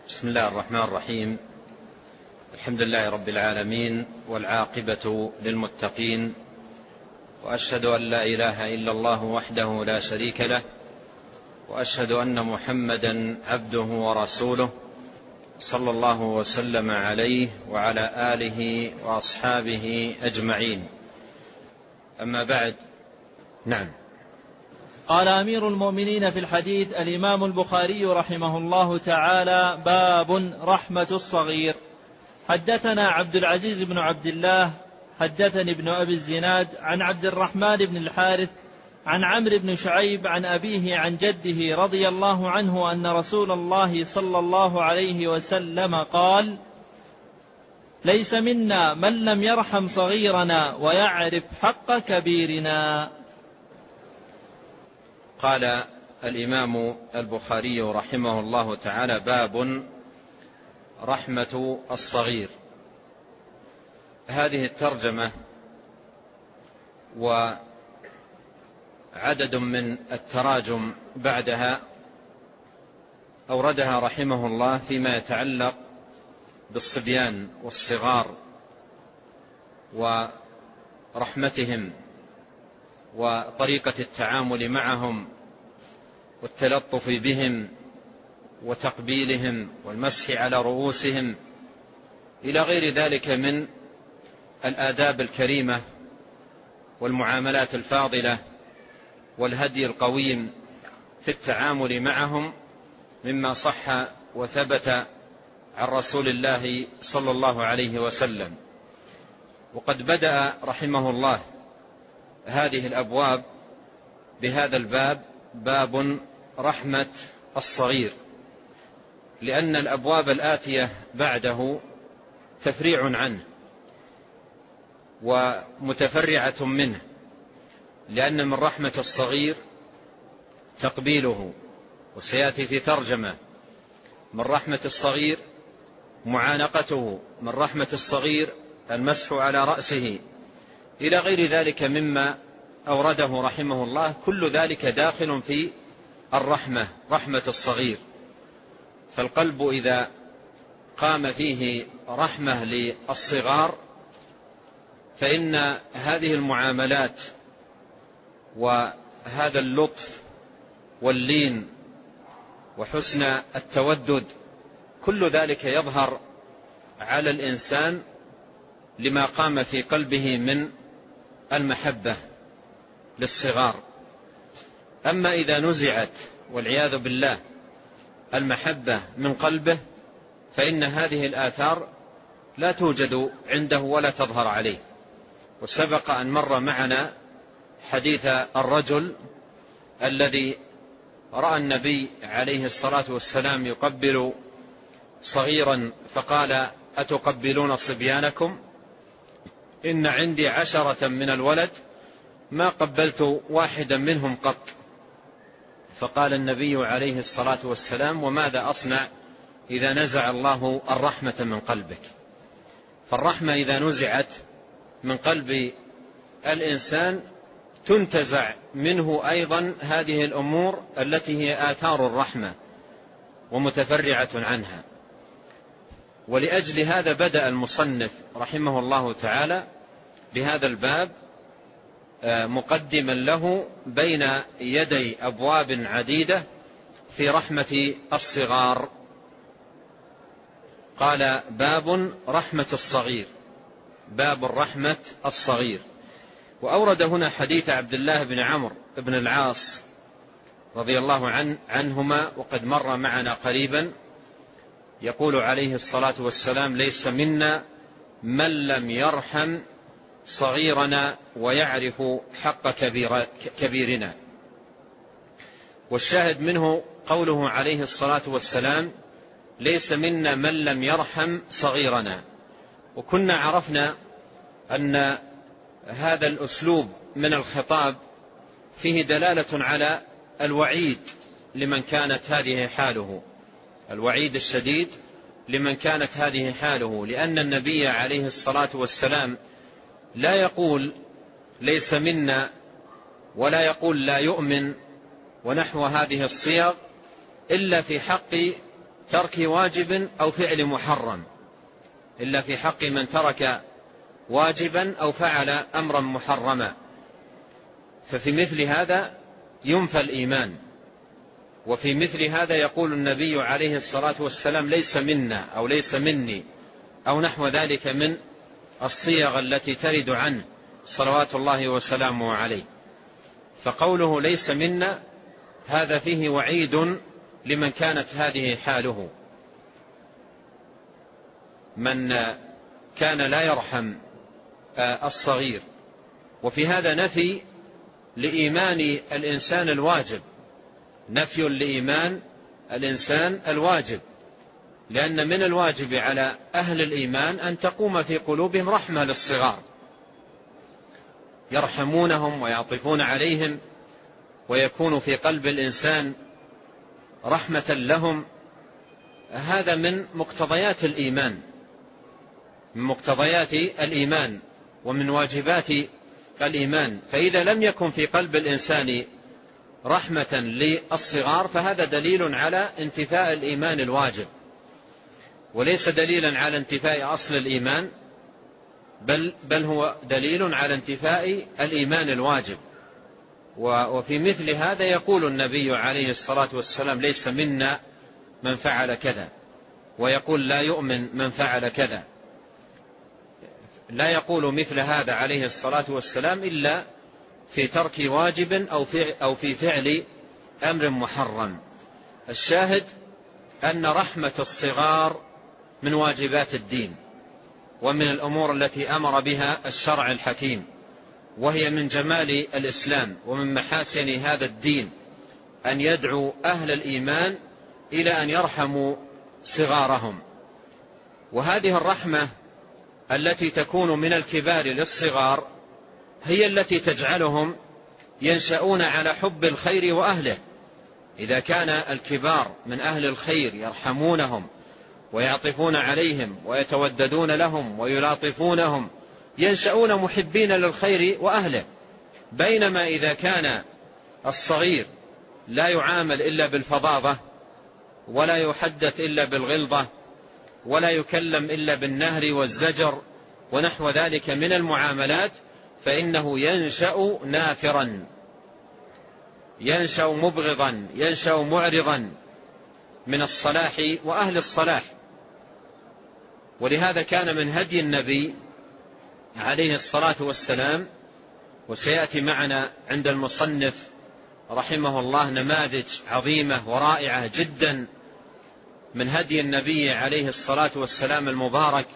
بسم الله الرحمن الرحيم. الحمد لله رب العالمين، والعاقبة للمتقين، وأشهد أن لا إله إلا الله وحده لا شريك له، وأشهد أن محمدا عبده ورسوله صلى الله وسلم عليه وعلى آله وأصحابه أجمعين. أما بعد. نعم. قال أمير المؤمنين في الحديث الإمام البخاري رحمه الله تعالى: باب رحمة الصغير. حدثنا عبد العزيز بن عبد الله حدثني ابن أبي الزناد عن عبد الرحمن بن الحارث عن عمرو بن شعيب عن أبيه عن جده رضي الله عنه أن رسول الله صلى الله عليه وسلم قال: ليس منا من لم يرحم صغيرنا ويعرف حق كبيرنا. قال الإمام البخاري رحمه الله تعالى: باب رحمة الصغير. هذه الترجمة وعدد من التراجم بعدها أوردها رحمه الله فيما يتعلق بالصبيان والصغار ورحمتهم وطريقة التعامل معهم والتلطف بهم وتقبيلهم والمسح على رؤوسهم إلى غير ذلك من الآداب الكريمة والمعاملات الفاضلة والهدي القويم في التعامل معهم، مما صح وثبت عن رسول الله صلى الله عليه وسلم. وقد بدأ رحمه الله هذه الأبواب بهذا الباب: باب رحمة الصغير، لأن الأبواب الآتية بعده تفريع عنه ومتفرعة منه، لأن من رحمة الصغير تقبيله، وسيأتي في ترجمة: من رحمة الصغير معانقته، من رحمة الصغير المسح على رأسه، إلى غير ذلك مما أورده رحمه الله. كل ذلك داخل في الرحمة، رحمة الصغير. فالقلب إذا قام فيه رحمة للصغار فإن هذه المعاملات وهذا اللطف واللين وحسن التودد كل ذلك يظهر على الإنسان لما قام في قلبه من المحبة للصغار. أما إذا نزعت والعياذ بالله المحبة من قلبه فإن هذه الآثار لا توجد عنده ولا تظهر عليه. وسبق أن مر معنا حديث الرجل الذي رأى النبي عليه الصلاة والسلام يقبل صغيرا فقال: أتقبلون صبيانكم؟ إن عندي 10 من الولد ما قبلت واحدا منهم قط. فقال النبي عليه الصلاة والسلام: وماذا أصنع إذا نزع الله الرحمة من قلبك؟ فالرحمة إذا نزعت من قلب الإنسان تنتزع منه أيضا هذه الأمور التي هي آثار الرحمة ومتفرعة عنها. ولأجل هذا بدأ المصنف رحمه الله تعالى بهذا الباب مقدما له بين يدي أبواب عديدة في رحمة الصغار. قال: باب رحمة الصغير، باب رحمة الصغير. وأورد هنا حديث عبد الله بن عمرو بن العاص رضي الله عنهما، وقد مر معنا قريبا. يقول عليه الصلاة والسلام: ليس منا من لم يرحم صغيرنا ويعرف حق كبيرنا. والشاهد منه قوله عليه الصلاة والسلام: ليس منا من لم يرحم صغيرنا. وكنا عرفنا أن هذا الأسلوب من الخطاب فيه دلالة على الوعيد لمن كانت هذه حاله، الوعيد الشديد لمن كانت هذه حاله، لأن النبي عليه الصلاة والسلام لا يقول ليس منا ولا يقول لا يؤمن ونحو هذه الصيغ إلا في حق ترك واجب أو فعل محرم، إلا في حق من ترك واجبا أو فعل أمرا محرما. ففي مثل هذا ينفى الإيمان، وفي مثل هذا يقول النبي عليه الصلاة والسلام ليس منا أو ليس مني أو نحو ذلك من الصيغ التي ترد عنه صلوات الله وسلامه عليه. فقوله ليس منا هذا فيه وعيد لمن كانت هذه حاله، من كان لا يرحم الصغير. وفي هذا نفي لإيمان الإنسان الواجب، نفي لإيمان الإنسان الواجب، لأن من الواجب على أهل الإيمان أن تقوم في قلوبهم رحمة للصغار، يرحمونهم ويعطفون عليهم، ويكون في قلب الإنسان رحمة لهم. هذا من مقتضيات الإيمان، من مقتضيات الإيمان ومن واجبات الإيمان. فإذا لم يكن في قلب الإنسان رحمة للصغار فهذا دليل على انتفاء الإيمان الواجب، وليس دليلا على انتفاء أصل الإيمان، بل هو دليل على انتفاء الإيمان الواجب. وفي مثل هذا يقول النبي عليه الصلاة والسلام ليس منا من فعل كذا، ويقول لا يؤمن من فعل كذا. لا يقول مثل هذا عليه الصلاة والسلام إلا في ترك واجب أو في فعل أمر محرم. الشاهد أن رحمة الصغار من واجبات الدين، ومن الأمور التي أمر بها الشرع الحكيم، وهي من جمال الإسلام ومن محاسن هذا الدين أن يدعو أهل الإيمان إلى أن يرحموا صغارهم. وهذه الرحمة التي تكون من الكبار للصغار هي التي تجعلهم ينشأون على حب الخير وأهله. إذا كان الكبار من أهل الخير يرحمونهم ويعطفون عليهم ويتوددون لهم ويلاطفونهم، ينشأون محبين للخير وأهله. بينما إذا كان الصغير لا يعامل إلا بالفظاظة، ولا يحدث إلا بالغلظة، ولا يكلم إلا بالنهر والزجر ونحو ذلك من المعاملات، فإنه ينشأ نافرا، ينشأ مبغضا، ينشأ معرضا من الصلاح وأهل الصلاح. ولهذا كان من هدي النبي عليه الصلاة والسلام، وسيأتي معنا عند المصنف رحمه الله نماذج عظيمة ورائعة جدا من هدي النبي عليه الصلاة والسلام المبارك،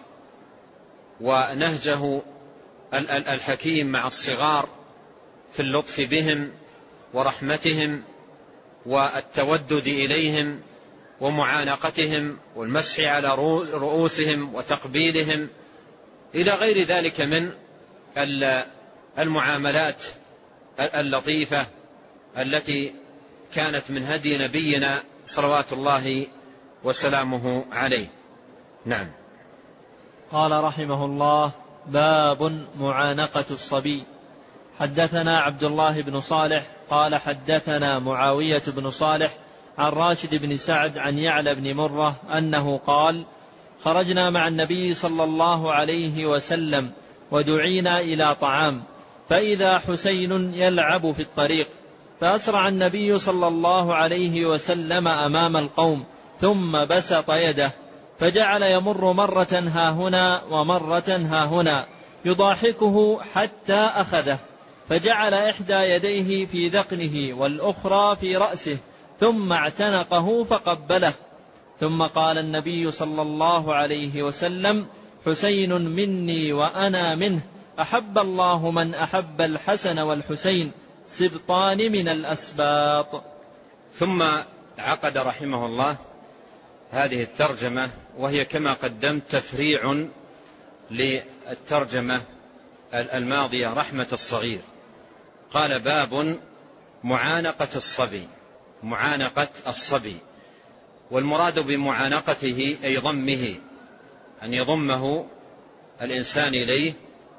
ونهجه الحكيم مع الصغار في اللطف بهم ورحمتهم والتودد إليهم ومعانقتهم والمسح على رؤوسهم وتقبيلهم إلى غير ذلك من المعاملات اللطيفة التي كانت من هدي نبينا صلوات الله وسلامه عليه. نعم. قال رحمه الله: باب معانقة الصبي. حدثنا عبد الله بن صالح قال حدثنا معاوية بن صالح عن راشد بن سعد عن يعلى بن مرة أنه قال: خرجنا مع النبي صلى الله عليه وسلم ودعينا إلى طعام، فإذا حسين يلعب في الطريق، فأسرع النبي صلى الله عليه وسلم أمام القوم، ثم بسط يده، فجعل يمر مرة هاهنا ومرة هاهنا يضاحكه حتى أخذه، فجعل إحدى يديه في ذقنه والأخرى في رأسه، ثم اعتنقه فقبله. ثم قال النبي صلى الله عليه وسلم: حسين مني وأنا منه، أحب الله من أحب الحسن والحسين، سبطان من الأسباط. ثم عقد رحمه الله هذه الترجمة، وهي كما قدمت تفريع للترجمة الماضية رحمة الصغير. قال: باب معانقة الصبي. معانقة الصبي، والمراد بمعانقته أي ضمه، أن يضمه الإنسان إليه،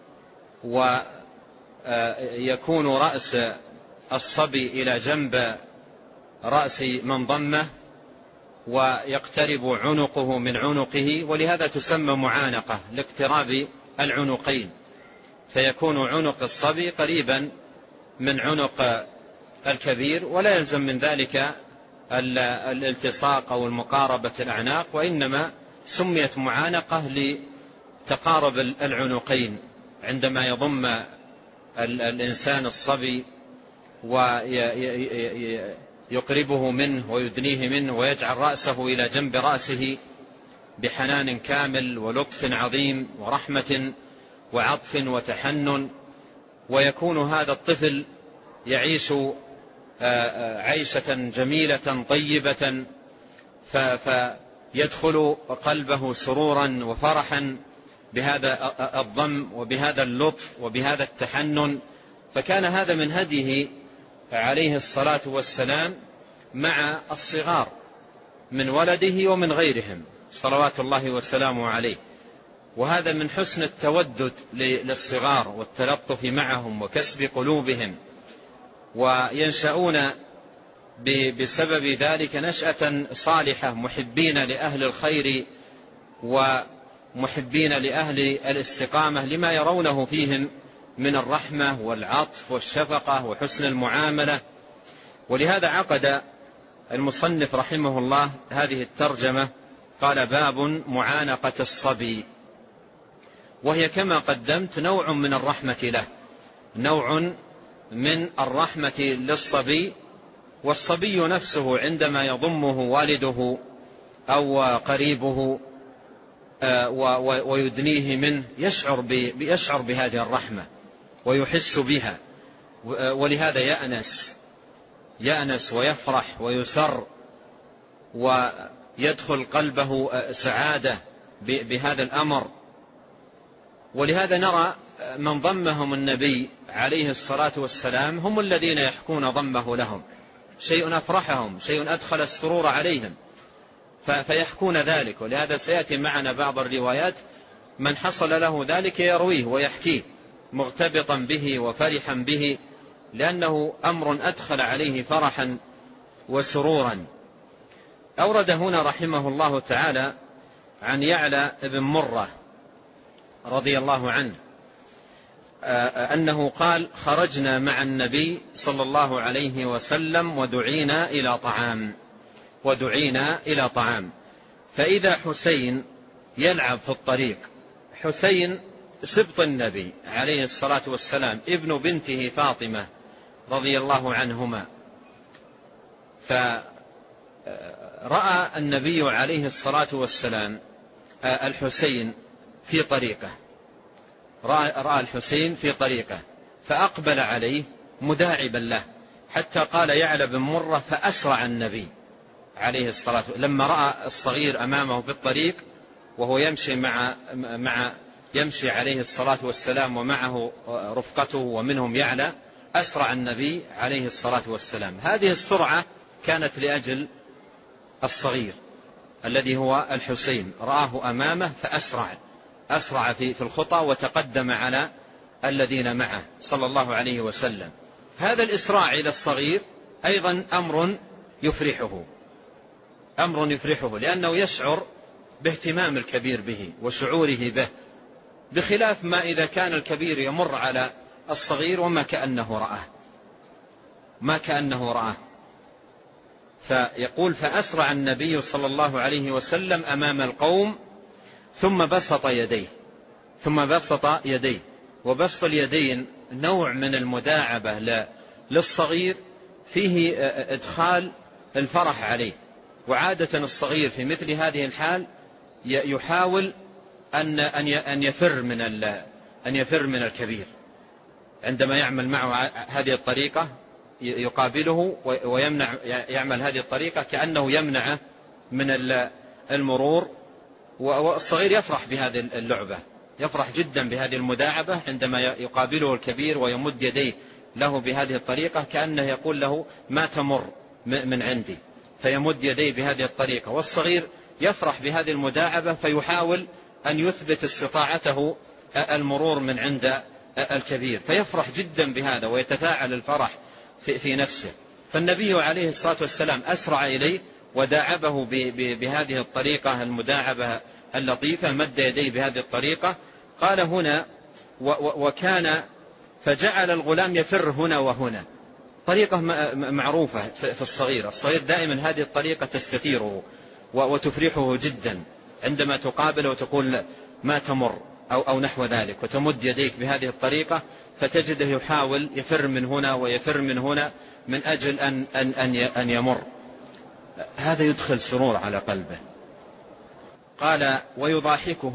ويكون رأس الصبي إلى جنب رأس من ضمه، ويقترب عنقه من عنقه، ولهذا تسمى معانقة لاقتراب العنقين، فيكون عنق الصبي قريبا من عنق الكبير، ولا يلزم من ذلك الالتصاق أو المقاربة الأعناق، وإنما سميت معانقة لتقارب العنقين عندما يضم الإنسان الصبي ويقربه منه ويدنيه منه ويجعل رأسه إلى جنب رأسه بحنان كامل ولطف عظيم ورحمة وعطف وتحنن، ويكون هذا الطفل يعيش عيشة جميلة طيبة، فيدخل قلبه سرورا وفرحا بهذا الضم وبهذا اللطف وبهذا التحنن. فكان هذا من هديه عليه الصلاة والسلام مع الصغار من ولده ومن غيرهم صلوات الله وسلامه عليه، وهذا من حسن التودد للصغار والتلطف معهم وكسب قلوبهم، وينشأون بسبب ذلك نشأة صالحة محبين لأهل الخير ومحبين لأهل الاستقامة لما يرونه فيهم من الرحمة والعطف والشفقة وحسن المعاملة. ولهذا عقد المصنف رحمه الله هذه الترجمة، قال: باب معانقة الصبي، وهي كما قدمت نوع من الرحمة له، نوع من الرحمة للصبي. والصبي نفسه عندما يضمه والده أو قريبه ويدنيه منه يشعر بهذه الرحمة ويحس بها، ولهذا يأنس ويفرح ويسر ويدخل قلبه سعادة بهذا الأمر. ولهذا نرى من ضمهم النبي عليه الصلاة والسلام هم الذين يحكون ضمه لهم، شيء أفرحهم، شيء أدخل السرور عليهم فيحكون ذلك. ولهذا سيأتي معنا بعض الروايات من حصل له ذلك يرويه ويحكيه مغتبطا به وفرحا به، لأنه أمر أدخل عليه فرحا وسرورا. أورد هنا رحمه الله تعالى عن يعلى بن مرة رضي الله عنه أنه قال: خرجنا مع النبي صلى الله عليه وسلم ودعينا إلى طعام، فإذا حسين يلعب في الطريق. حسين سبط النبي عليه الصلاة والسلام، ابن بنته فاطمة رضي الله عنهما. فرأى النبي عليه الصلاة والسلام الحسين في طريقه، رأى الحسين في طريقه فأقبل عليه مداعبا له، حتى قال يعلى بن مرة: فأسرع النبي عليه الصلاة والسلام لما رأى الصغير أمامه في الطريق وهو يمشي عليه الصلاة والسلام ومعه رفقته ومنهم يعلى، أسرع النبي عليه الصلاة والسلام. هذه السرعة كانت لأجل الصغير الذي هو الحسين، رآه أمامه فأسرع في الخطى وتقدم على الذين معه صلى الله عليه وسلم. هذا الإسراع إلى الصغير أيضا أمر يفرحه لأنه يشعر باهتمام الكبير به وشعوره به، بخلاف ما إذا كان الكبير يمر على الصغير وما كأنه رآه. فيقول: فأسرع النبي صلى الله عليه وسلم أمام القوم ثم بسط يديه. وبسط اليدين نوع من المداعبة للصغير فيه إدخال الفرح عليه، وعادة الصغير في مثل هذه الحال يحاول أن يفر من الكبير عندما يعمل معه هذه الطريقة، يقابله ويمنع، يعمل هذه الطريقة كأنه يمنعه من المرور. والصغير يفرح بهذه اللعبة، يفرح جدا بهذه المداعبة عندما يقابله الكبير ويمد يديه له بهذه الطريقة، كأنه يقول له: ما تمر من عندي، فيمد يديه بهذه الطريقة. والصغير يفرح بهذه المداعبة فيحاول أن يثبت استطاعته المرور من عند الكبير، فيفرح جدا بهذا ويتفاعل الفرح في نفسه. فالنبي عليه الصلاة والسلام أسرع إليه وداعبه بهذه الطريقة المداعبة اللطيفة، مد يديه بهذه الطريقة. قال هنا وكان فجعل الغلام يفر هنا وهنا، طريقة معروفة في الصغير دائما هذه الطريقة تستثيره وتفرحه جدا عندما تقابل وتقول ما تمر أو نحو ذلك، وتمد يديك بهذه الطريقة فتجده يحاول يفر من هنا ويفر من هنا من أجل أن يمر. هذا يدخل سرور على قلبه. قال ويضاحكه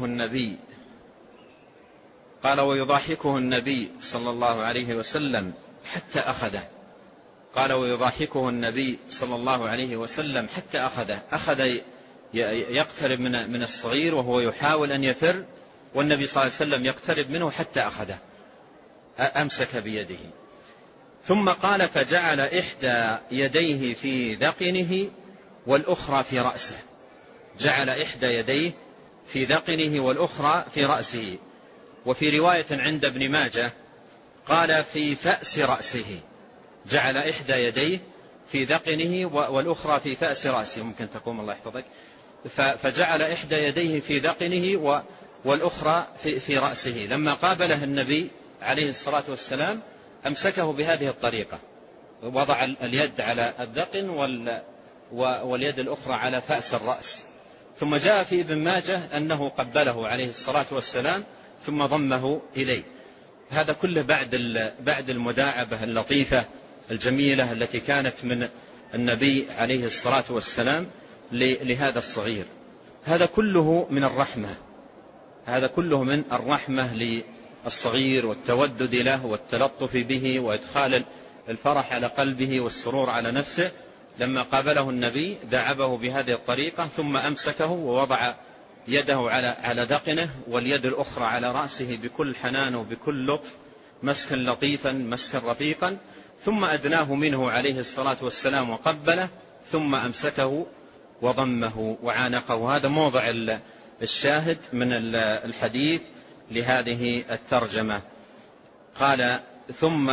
النبي صلى الله عليه وسلم حتى أخذه. قال ويضاحكه النبي صلى الله عليه وسلم حتى أخذ يقترب من الصغير وهو يحاول أن يفر، والنبي صلى الله عليه وسلم يقترب منه حتى أخذه، أمسك بيده. ثم قال فجعل إحدى يديه في ذقنه والأخرى في رأسه. جعل إحدى يديه في ذقنه والأخرى في رأسه. وفي رواية عند ابن ماجه قال في فأس رأسه. جعل إحدى يديه في ذقنه والأخرى في فأس رأسه. ممكن تقوم الله يحفظك. فجعل إحدى يديه في ذقنه والأخرى في رأسه. لما قابله النبي عليه الصلاة والسلام أمسكه بهذه الطريقة، وضع اليد على الذقن واليد الأخرى على فأس الرأس. ثم جاء في ابن ماجه أنه قبله عليه الصلاة والسلام ثم ضمه إليه. هذا كله بعد المداعبة اللطيفة الجميلة التي كانت من النبي عليه الصلاة والسلام لهذا الصغير. هذا كله من الرحمة، هذا كله من الرحمة للصغير والتودد له والتلطف به وإدخال الفرح على قلبه والسرور على نفسه. لما قابله النبي دعبه بهذه الطريقة ثم أمسكه ووضع يده على ذقنه واليد الأخرى على رأسه بكل حنان وبكل لطف، مسكا لطيفا مسكا رفيقا، ثم أدناه منه عليه الصلاة والسلام وقبله ثم أمسكه وضمه وعانقه. هذا موضع الشاهد من الحديث لهذه الترجمة. قال ثم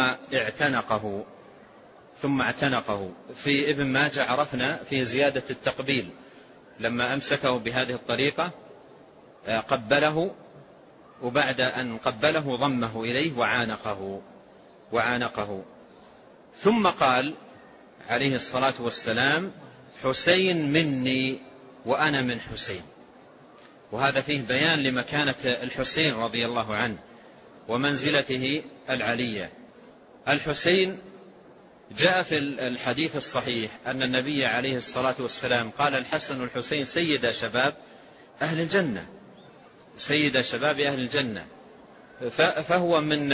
اعتنقه. في ابن ماجه عرفنا في زيادة التقبيل، لما أمسكه بهذه الطريقة قبله، وبعد أن قبله ضمه إليه وعانقه. ثم قال عليه الصلاة والسلام حسين مني وأنا من حسين. وهذا فيه بيان لمكانة الحسين رضي الله عنه ومنزلته العلية. الحسين جاء في الحديث الصحيح أن النبي عليه الصلاة والسلام قال الحسن والحسين سيد شباب أهل الجنة، سيد شباب أهل الجنة. فهو من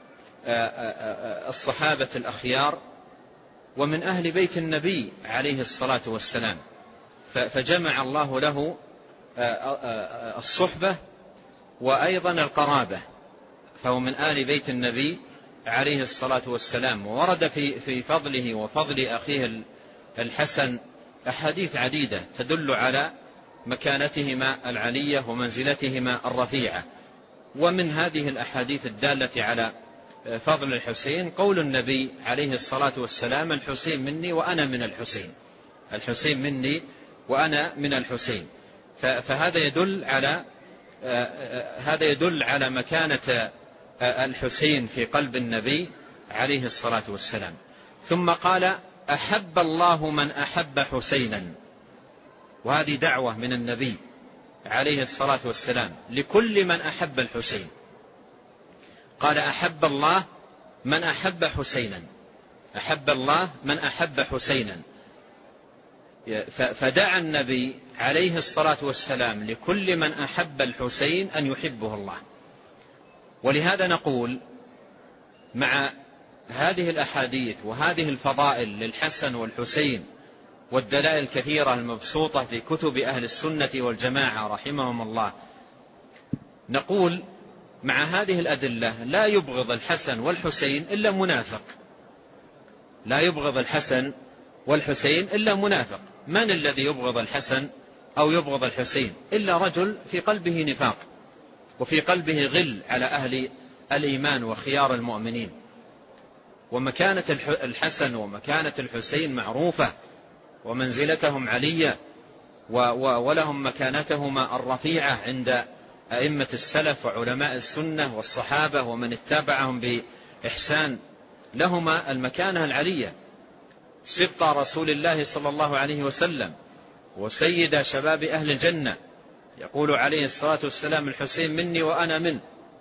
الصحابة الأخيار ومن أهل بيت النبي عليه الصلاة والسلام، فجمع الله له الصحبة وأيضا القرابة، فهو من آل بيت النبي عليه الصلاة والسلام. وورد في فضله وفضل أخيه الحسن أحاديث عديدة تدل على مكانتهما العلية ومنزلتهما الرفيعة. ومن هذه الأحاديث الدالة على فضل الحسين قول النبي عليه الصلاة والسلام الحسين مني وأنا من الحسين، الحسين مني وأنا من الحسين. فهذا يدل على مكانة الحسين في قلب النبي عليه الصلاة والسلام. ثم قال أحب الله من أحب حسينا، وهذه دعوة من النبي عليه الصلاة والسلام لكل من أحب الحسين. قال أحب الله من أحب حسينا، أحب الله من أحب حسينا. فدعا النبي عليه الصلاة والسلام لكل من أحب الحسين أن يحبه الله. ولهذا نقول مع هذه الأحاديث وهذه الفضائل للحسن والحسين والدلائل الكثيرة المبسوطة في كتب أهل السنة والجماعة رحمهم الله، نقول مع هذه الأدلة لا يبغض الحسن والحسين إلا منافق، لا يبغض الحسن والحسين إلا منافق. من الذي يبغض الحسن أو يبغض الحسين؟ إلا رجل في قلبه نفاق وفي قلبه غل على أهل الإيمان وخيار المؤمنين. ومكانة الحسن ومكانة الحسين معروفة، ومنزلتهم علية ولهم مكانتهما الرفيعة عند أئمة السلف وعلماء السنة والصحابة ومن اتبعهم بإحسان، لهما المكانة العلية، سبط رسول الله صلى الله عليه وسلم وسيد شباب أهل الجنة، يقول عليه الصلاة والسلام: الحسين مني وأنا منه.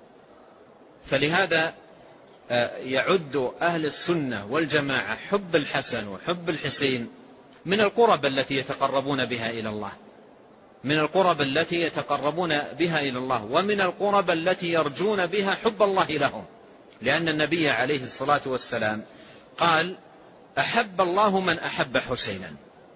فلهذا يعد أهل السنة والجماعة حب الحسن وحب الحسين من القرب التي يتقربون بها إلى الله، من القرب التي يتقربون بها إلى الله، ومن القرب التي يرجون بها حب الله لهم، لأن النبي عليه الصلاة والسلام قال: أحب الله من أحب حسينا.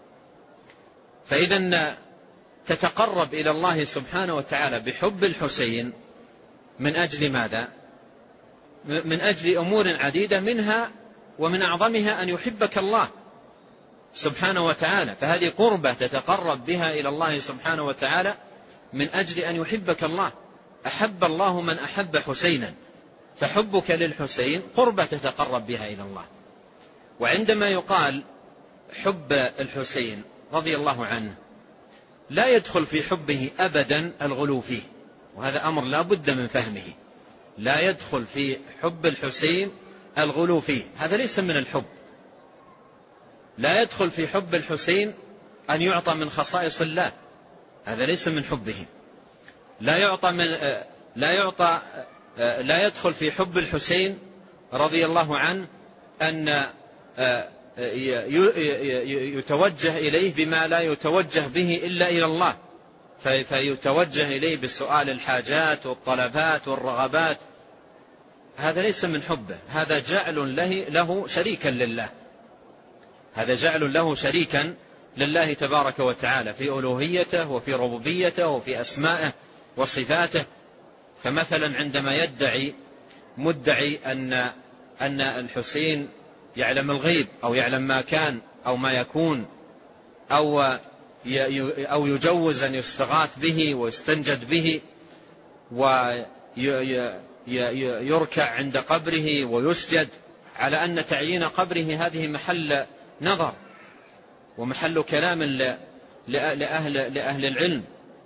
فإذا تتقرب إلى الله سبحانه وتعالى بحب الحسين من أجل ماذا؟ من أجل أمور عديدة، منها ومن أعظمها أن يحبك الله سبحانه وتعالى. فهذه قربة تتقرب بها إلى الله سبحانه وتعالى من أجل أن يحبك الله. أحب الله من أحب حسينا، فحبك للحسين قربة تتقرب بها إلى الله. وعندما يقال حب الحسين رضي الله عنه، لا يدخل في حبه أبدا الغلو فيه، وهذا أمر لا بد من فهمه. لا يدخل في حب الحسين الغلو فيه، هذا ليس من الحب. لا يدخل في حب الحسين أن يعطى من خصائص الله، هذا ليس من حبه. لا يدخل في حب الحسين رضي الله عنه أن يتوجه إليه بما لا يتوجه به إلا إلى الله، فيتوجه إليه بسؤال الحاجات والطلبات والرغبات، هذا ليس من حبه. هذا جعل له شريكا لله، هذا جعل له شريكا لله تبارك وتعالى في ألوهيته وفي ربوبيته وفي أسمائه وصفاته. فمثلا عندما يدعي مدعي أن الحسين يعلم الغيب أو يعلم ما كان أو ما يكون أو يجوز أن يستغاث به ويستنجد به ويركع عند قبره ويسجد، على أن تعيين قبره هذه محل نظر ومحل كلام لأهل العلم.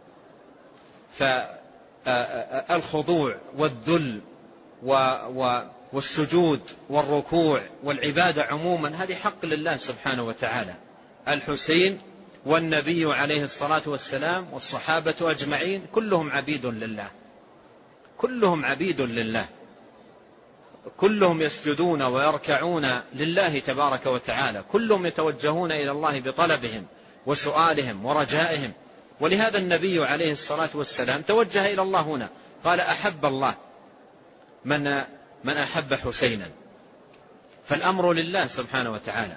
فالخضوع والذل والسجود والركوع والعبادة عموما هذه حق لله سبحانه وتعالى. الحسين والنبي عليه الصلاة والسلام والصحابة أجمعين كلهم عبيد لله، كلهم عبيد لله، كلهم يسجدون ويركعون لله تبارك وتعالى، كلهم يتوجهون إلى الله بطلبهم وسؤالهم ورجائهم. ولهذا النبي عليه الصلاة والسلام توجه إلى الله هنا، قال: أحب الله من أحب حسينا. فالأمر لله سبحانه وتعالى.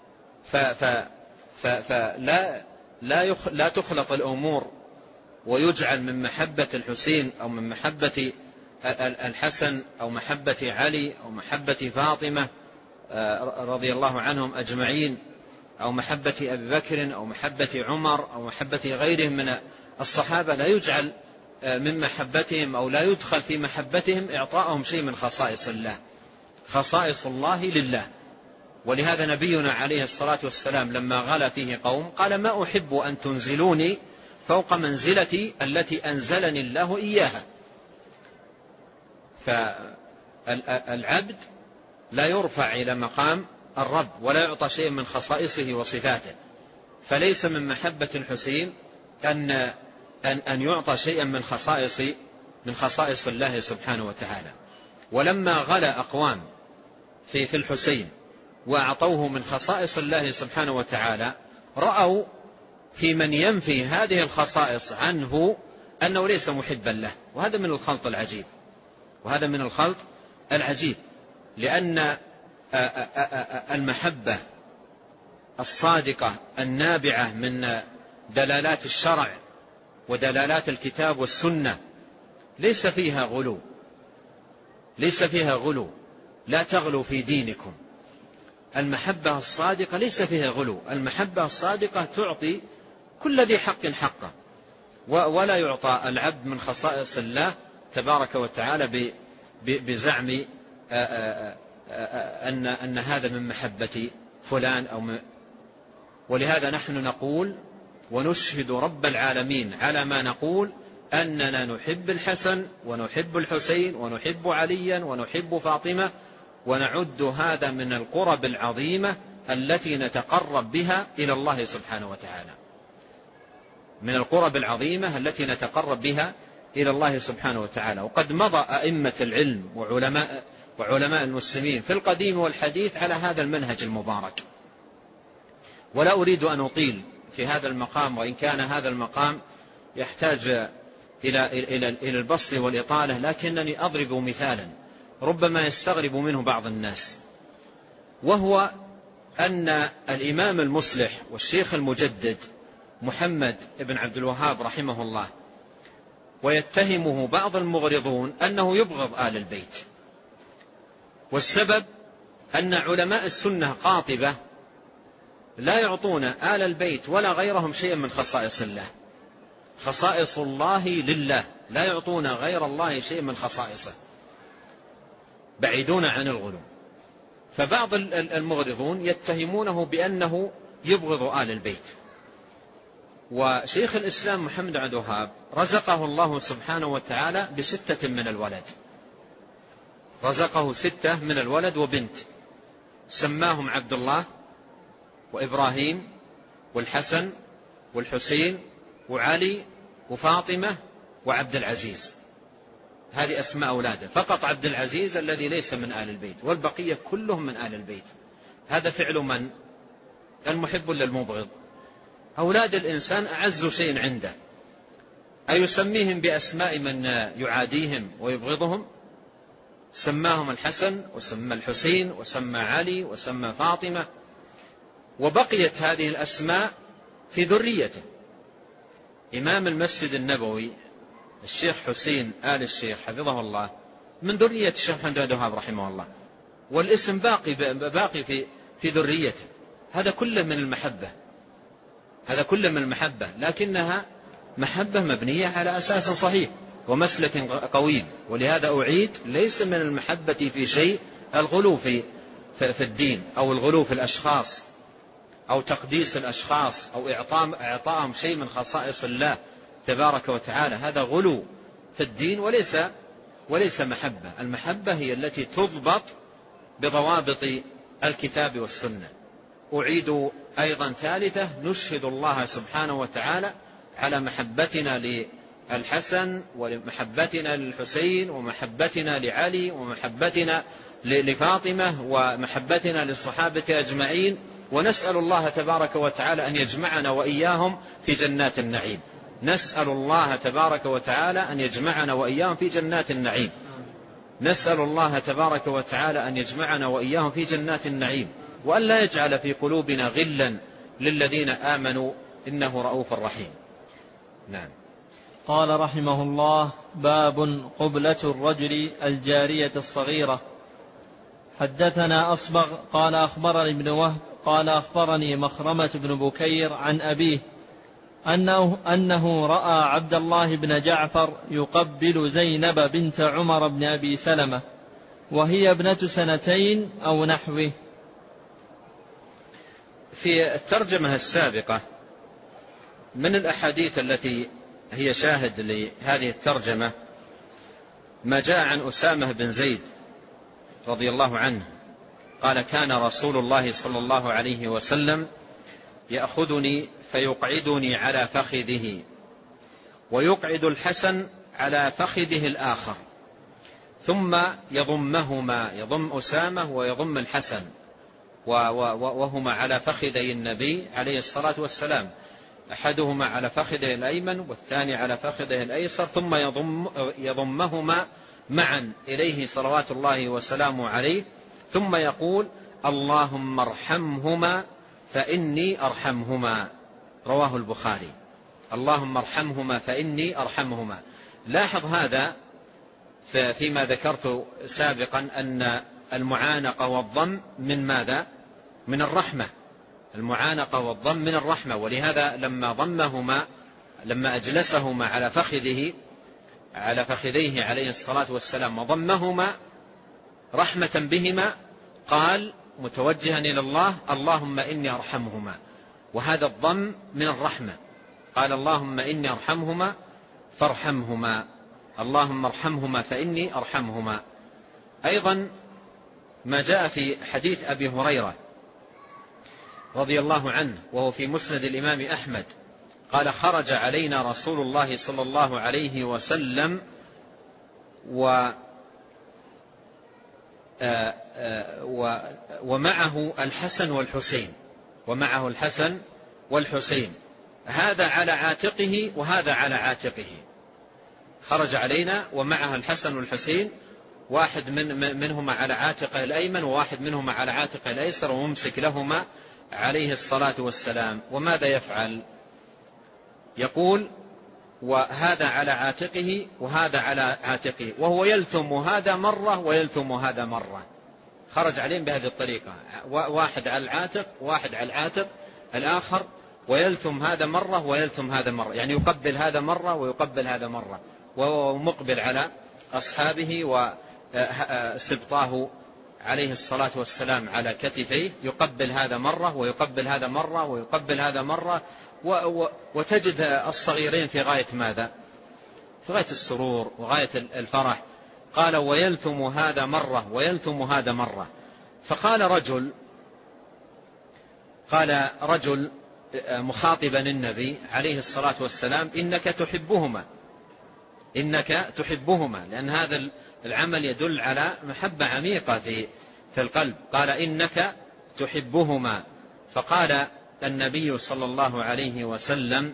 لا تخلط الأمور ويجعل من محبة الحسين أو من محبة الحسن أو محبة علي أو محبة فاطمة رضي الله عنهم أجمعين أو محبة أبي بكر أو محبة عمر أو محبة غيرهم من الصحابة، لا يجعل من محبتهم أو لا يدخل في محبتهم إعطاءهم شيء من خصائص الله. خصائص الله لله. ولهذا نبينا عليه الصلاة والسلام لما غلا فيه قوم قال: ما أحب أن تنزلوني فوق منزلتي التي أنزلني الله إياها. فالعبد لا يرفع إلى مقام الرب ولا يعطى شيء من خصائصه وصفاته. فليس من محبة الحسين أن يعطى شيئا من خصائص الله سبحانه وتعالى. ولما غلا أقوام في الحسين وأعطوه من خصائص الله سبحانه وتعالى، رأوا في من ينفي هذه الخصائص عنه أنه ليس محبا له. وهذا من الخلط العجيب، وهذا من الخلط العجيب، لأن المحبة الصادقة النابعة من دلالات الشرع ودلالات الكتاب والسنة ليس فيها غلو، ليس فيها غلو. لا تغلو في دينكم. المحبة الصادقة ليس فيها غلو. المحبة الصادقة تعطي كل ذي حق حقه، ولا يعطى العبد من خصائص الله تبارك وتعالى بزعم أن هذا من محبة فلان ولهذا نحن نقول ونشهد رب العالمين على ما نقول أننا نحب الحسن ونحب الحسين ونحب عليا ونحب فاطمة، ونعد هذا من القرب العظيمة التي نتقرب بها إلى الله سبحانه وتعالى، من القرب العظيمة التي نتقرب بها إلى الله سبحانه وتعالى. وقد مضى أئمة العلم وعلماء المسلمين في القديم والحديث على هذا المنهج المبارك، ولا أريد أن أطيل في هذا المقام، وإن كان هذا المقام يحتاج إلى البسط والإطالة، لكنني أضرب مثالا ربما يستغرب منه بعض الناس، وهو أن الإمام المصلح والشيخ المجدد محمد بن عبد الوهاب رحمه الله ويتهمه بعض المغرضون أنه يبغض آل البيت، والسبب أن علماء السنة قاطبة لا يعطون آل البيت ولا غيرهم شيئا من خصائص الله، خصائص الله لله، لا يعطون غير الله شيئا من خصائصه، بعيدون عن الغلو. فبعض المغرضون يتهمونه بأنه يبغض آل البيت. وشيخ الإسلام محمد بن عبد الوهاب رزقه الله سبحانه وتعالى ب6 من الولد، رزقه 6 من الولد وبنت، سماهم عبد الله وإبراهيم والحسن والحسين وعلي وفاطمة وعبد العزيز. هذه أسماء أولاده، فقط عبد العزيز الذي ليس من آل البيت، والبقية كلهم من آل البيت. هذا فعل من؟ المحب للمبغض. أولاد الإنسان أعز شيء عنده، أيسميهم بأسماء من يعاديهم ويبغضهم؟ سماهم الحسن وسمى الحسين وسمى علي وسمى فاطمة، وبقيت هذه الأسماء في ذريته. إمام المسجد النبوي الشيخ حسين آل الشيخ حفظه الله من ذرية الشيخ محمد بن عبد الوهاب رحمه الله، والاسم باقي في ذريته. هذا كله من المحبة، هذا كله من المحبة، لكنها محبة مبنية على أساس صحيح ومسلك قويم. ولهذا أعيد، ليس من المحبة في شيء الغلو في الدين، أو الغلو في الأشخاص، أو تقديس الأشخاص، أو إعطائهم شيء من خصائص الله تبارك وتعالى. هذا غلو في الدين وليس محبة. المحبة هي التي تضبط بضوابط الكتاب والسنة. أعيد أيضا ثالثة، نشهد الله سبحانه وتعالى على محبتنا للحسن ومحبتنا للحسين ومحبتنا لعلي ومحبتنا لفاطمة ومحبتنا للصحابة أجمعين، ونسأل الله تبارك وتعالى أن يجمعنا وإياهم في جنات النعيم. نسأل الله تبارك وتعالى أن يجمعنا وإياهم في جنات النعيم. نسأل الله تبارك وتعالى أن يجمعنا وإياهم في جنات النعيم، وأن لا يجعل في قلوبنا غلا للذين آمنوا، إنه رؤوف رحيم. نعم. قال رحمه الله: باب قبلة الرجل الجارية الصغيرة. حدثنا أصبغ قال أخبرني ابن وهب قال أخبرني مخرمة بن بكير عن أبيه أنه رأى عبد الله بن جعفر يقبل زينب بنت عمر بن أبي سلمة وهي ابنة 2 أو نحوه. في الترجمة السابقة من الأحاديث التي هي شاهد لهذه الترجمة ما جاء عن أسامة بن زيد رضي الله عنه قال: كان رسول الله صلى الله عليه وسلم يأخذني فيقعدني على فخذه، ويقعد الحسن على فخذه الآخر، ثم يضمهما، يضم أسامة ويضم الحسن، وهما على فخذي النبي عليه الصلاة والسلام، أحدهما على فخذه الأيمن والثاني على فخذه الأيسر، ثم يضمهما معا إليه صلوات الله وسلامه عليه، ثم يقول: اللهم ارحمهما فإني أرحمهما. رواه البخاري. اللهم ارحمهما فإني أرحمهما. لاحظ هذا فيما ذكرت سابقا أن المعانقة والضم من ماذا؟ من الرحمة. المعانقة والضم من الرحمة، ولهذا لما أجلسهما على فخذيه عليه الصلاة والسلام وضمهما رحمة بهما قال متوجها إلى الله: اللهم إني أرحمهما. وهذا الضم من الرحمة. قال اللهم إني أرحمهما فارحمهما، اللهم ارحمهما فإني أرحمهما. أيضا ما جاء في حديث أبي هريرة رضي الله عنه وهو في مسند الإمام أحمد قال خرج علينا رسول الله صلى الله عليه وسلم ومعه الحسن والحسين، ومعه الحسن والحسين، هذا على عاتقه وهذا على عاتقه. خرج علينا ومعه الحسن والحسين، واحد منهما على عاتقه الأيمن وواحد منهما على عاتقه الأيسر، وممسك لهما عليه الصلاة والسلام. وماذا يفعل؟ يقول وهذا على عاتقه وهذا على عاتقه، وهو يلثم هذا مرة ويلثم هذا مرة. خرج عليهم بهذه الطريقة، واحد على العاتق واحد على العاتق الآخر، ويلثم هذا مرة ويلثم هذا مرة، يعني يقبل هذا مرة ويقبل هذا مرة، وهو مقبل على أصحابه وسبطاه عليه الصلاة والسلام على كتفيه، يقبل هذا مرة ويقبل هذا مرة ويقبل هذا مرة. وتجد الصغيرين في غاية ماذا؟ في غاية السرور وغاية الفرح. قال ويلثم هذا مرة ويلثم هذا مرة. فقال رجل مخاطبا النبي عليه الصلاة والسلام إنك تحبهما، لأن هذا العمل يدل على محبة عميقة في القلب. قال إنك تحبهما. فقال النبي صلى الله عليه وسلم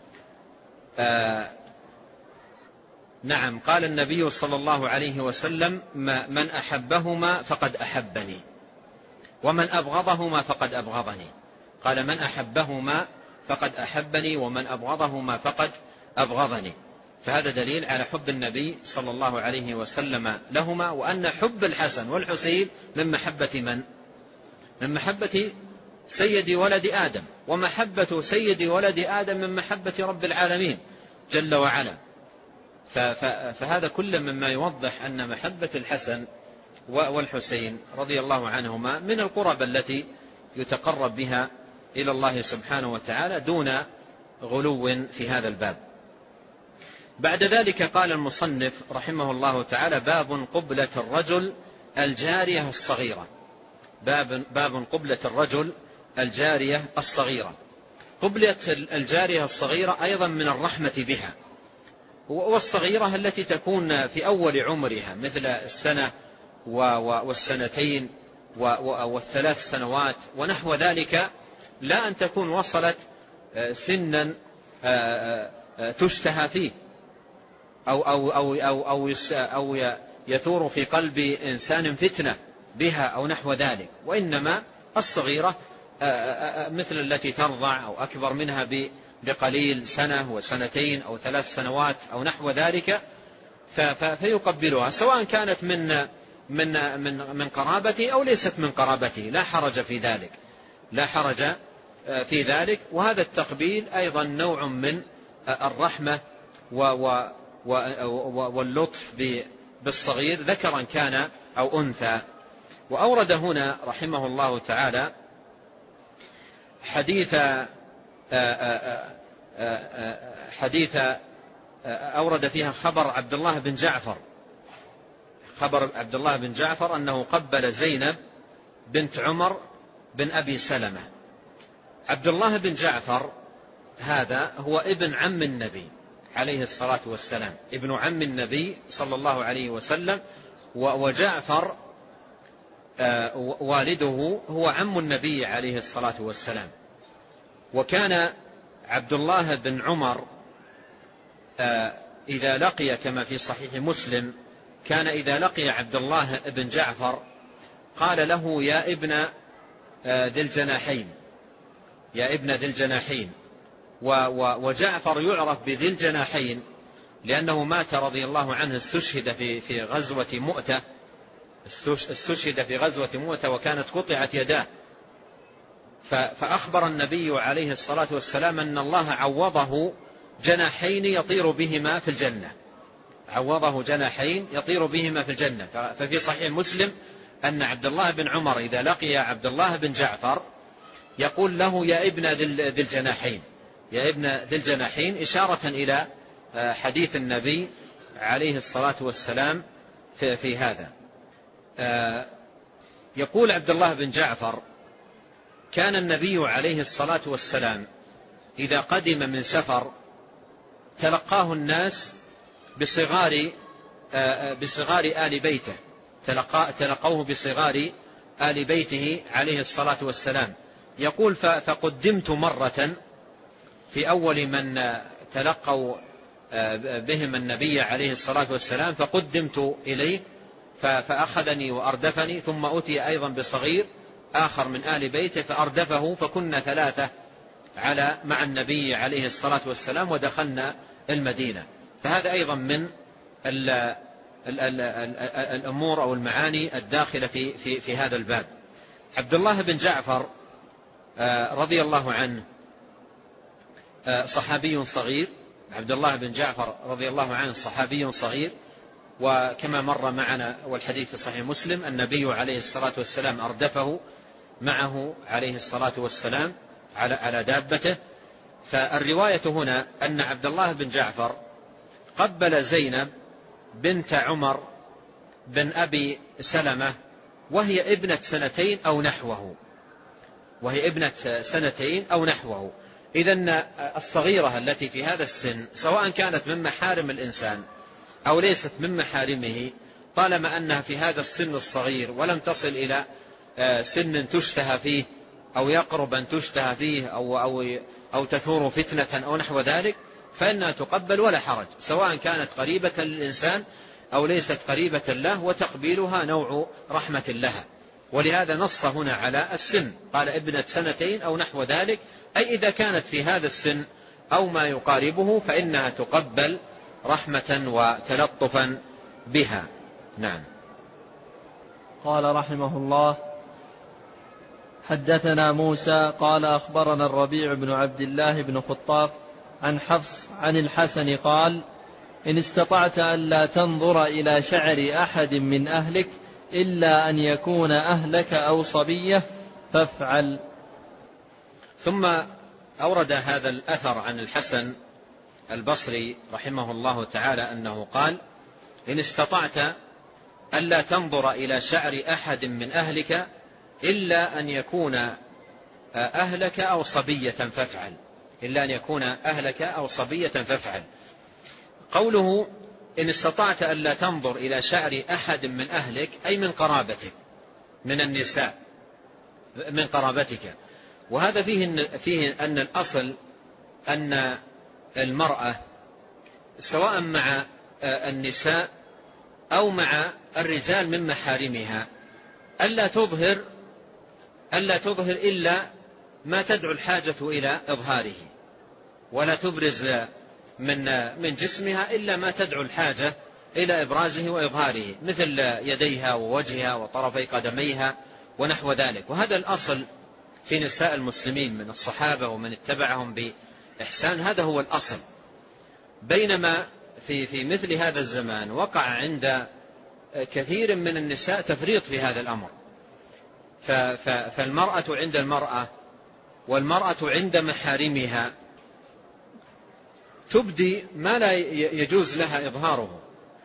نعم، قال النبي صلى الله عليه وسلم من أحبهما فقد أحبني ومن أبغضهما فقد أبغضني. قال من أحبهما فقد أحبني ومن أبغضهما فقد أبغضني. فهذا دليل على حب النبي صلى الله عليه وسلم لهما، وأن حب الحسن والحسين من محبة من محبة سيد ولد آدم، ومحبة سيد ولد آدم من محبة رب العالمين جل وعلا. فهذا كله مما يوضح أن محبة الحسن والحسين رضي الله عنهما من القرب التي يتقرب بها إلى الله سبحانه وتعالى دون غلو في هذا الباب. بعد ذلك قال المصنف رحمه الله تعالى باب قبلة الرجل الجارية الصغيرة. باب قبلة الرجل الجارية الصغيرة. قبلة الجارية الصغيرة أيضا من الرحمة بها، والصغيرة التي تكون في أول عمرها مثل السنة والسنتين والثلاث سنوات ونحو ذلك، لا أن تكون وصلت سنا تشتهى فيه أو يثور في قلب إنسان فتنة بها أو نحو ذلك، وإنما الصغيرة مثل التي ترضع أو أكبر منها بقليل، سنة وسنتين أو 3 سنوات أو نحو ذلك، فيقبلها سواء كانت من قرابته أو ليست من قرابته، لا حرج في ذلك. وهذا التقبيل أيضا نوع من الرحمة واللطف بالصغير ذكرا كان أو أنثى. وأورد هنا رحمه الله تعالى حديث أورد فيها خبر عبد الله بن جعفر أنه قبل زينب بنت عمر بن أبي سلمة. عبد الله بن جعفر هذا هو ابن عم النبي عليه الصلاة والسلام، ابن عم النبي صلى الله عليه وسلم، وجعفر والده هو عم النبي عليه الصلاة والسلام. وكان عبد الله بن عمر إذا لقي كما في صحيح مسلم، كان إذا لقي عبد الله بن جعفر قال له يا ابن ذي الجناحين. وجعفر يعرف بذي الجناحين لأنه مات رضي الله عنه، استشهد في غزوة مؤتة، وكانت قطعت يداه. فأخبر النبي عليه الصلاة والسلام أن الله عوضه جناحين يطير بهما في الجنة. ففي صحيح مسلم أن عبد الله بن عمر إذا لقي عبد الله بن جعفر يقول له يا ابن ذي الجناحين، يا ابن ذي الجناحين، إشارة إلى حديث النبي عليه الصلاة والسلام في هذا. يقول عبد الله بن جعفر: كان النبي عليه الصلاة والسلام إذا قدم من سفر تلقاه الناس بصغار آل بيته، تلقوه بصغار آل بيته عليه الصلاة والسلام. يقول: فقدمت مرة في أول من تلقوا بهم النبي عليه الصلاة والسلام، فقدمت إليه فأخذني وأردفني، ثم أتي أيضا بصغير آخر من آل بيته فأردفه، فكنا ثلاثة مع النبي عليه الصلاة والسلام ودخلنا المدينة. فهذا أيضا من الأمور أو المعاني الداخلة في هذا الباب. عبد الله بن جعفر رضي الله عنه صحابي صغير، عبد الله بن جعفر رضي الله عنه صحابي صغير، وكما مر معنا والحديث في صحيح مسلم النبي عليه الصلاة والسلام أردفه معه عليه الصلاة والسلام على دابته. فالرواية هنا أن عبد الله بن جعفر قبل زينب بنت عمر بن أبي سلمة وهي ابنة سنتين أو نحوه، إذن الصغيرة التي في هذا السن سواء كانت من محارم الإنسان أو ليست من محارمه، طالما أنها في هذا السن الصغير ولم تصل إلى سن تشتهى فيه أو يقرب أن تشتهى فيه أو تثور فتنة أو نحو ذلك، فإنها تقبل ولا حرج، سواء كانت قريبة للإنسان أو ليست قريبة له، وتقبيلها نوع رحمة لها. ولهذا نص هنا على السن، قال ابنة سنتين أو نحو ذلك، أي إذا كانت في هذا السن أو ما يقاربه فإنها تقبل رحمة وتلطفا بها. نعم. قال رحمه الله: حدثنا موسى قال أخبرنا الربيع بن عبد الله بن خطاف عن حفص عن الحسن قال: إن استطعت ألا تنظر إلى شعر أحد من أهلك إلا أن يكون أهلك أو صبية فافعل. ثم أورد هذا الأثر عن الحسن البصري رحمه الله تعالى أنه قال: إن استطعت ألا تنظر إلى شعر أحد من أهلك إلا أن يكون أهلك أو صبية فافعل، إلا أن يكون أهلك أو صبية فافعل. قوله إن استطعت ألا تنظر إلى شعر أحد من أهلك أي من قرابتك، من النساء، من قرابتك. وهذا فيه أن الأصل أن المرأة سواء مع النساء أو مع الرجال من محارمها ألا تظهر إلا ما تدعو الحاجة إلى إظهاره، ولا تبرز من جسمها إلا ما تدعو الحاجة إلى إبرازه وإظهاره، مثل يديها ووجهها وطرفي قدميها ونحو ذلك. وهذا الأصل في نساء المسلمين من الصحابة ومن اتبعهم بإحسان، هذا هو الأصل. بينما في مثل هذا الزمان وقع عند كثير من النساء تفريط في هذا الأمر، فالمرأة عند المرأة والمرأة عند محارمها تبدي ما لا يجوز لها إظهاره،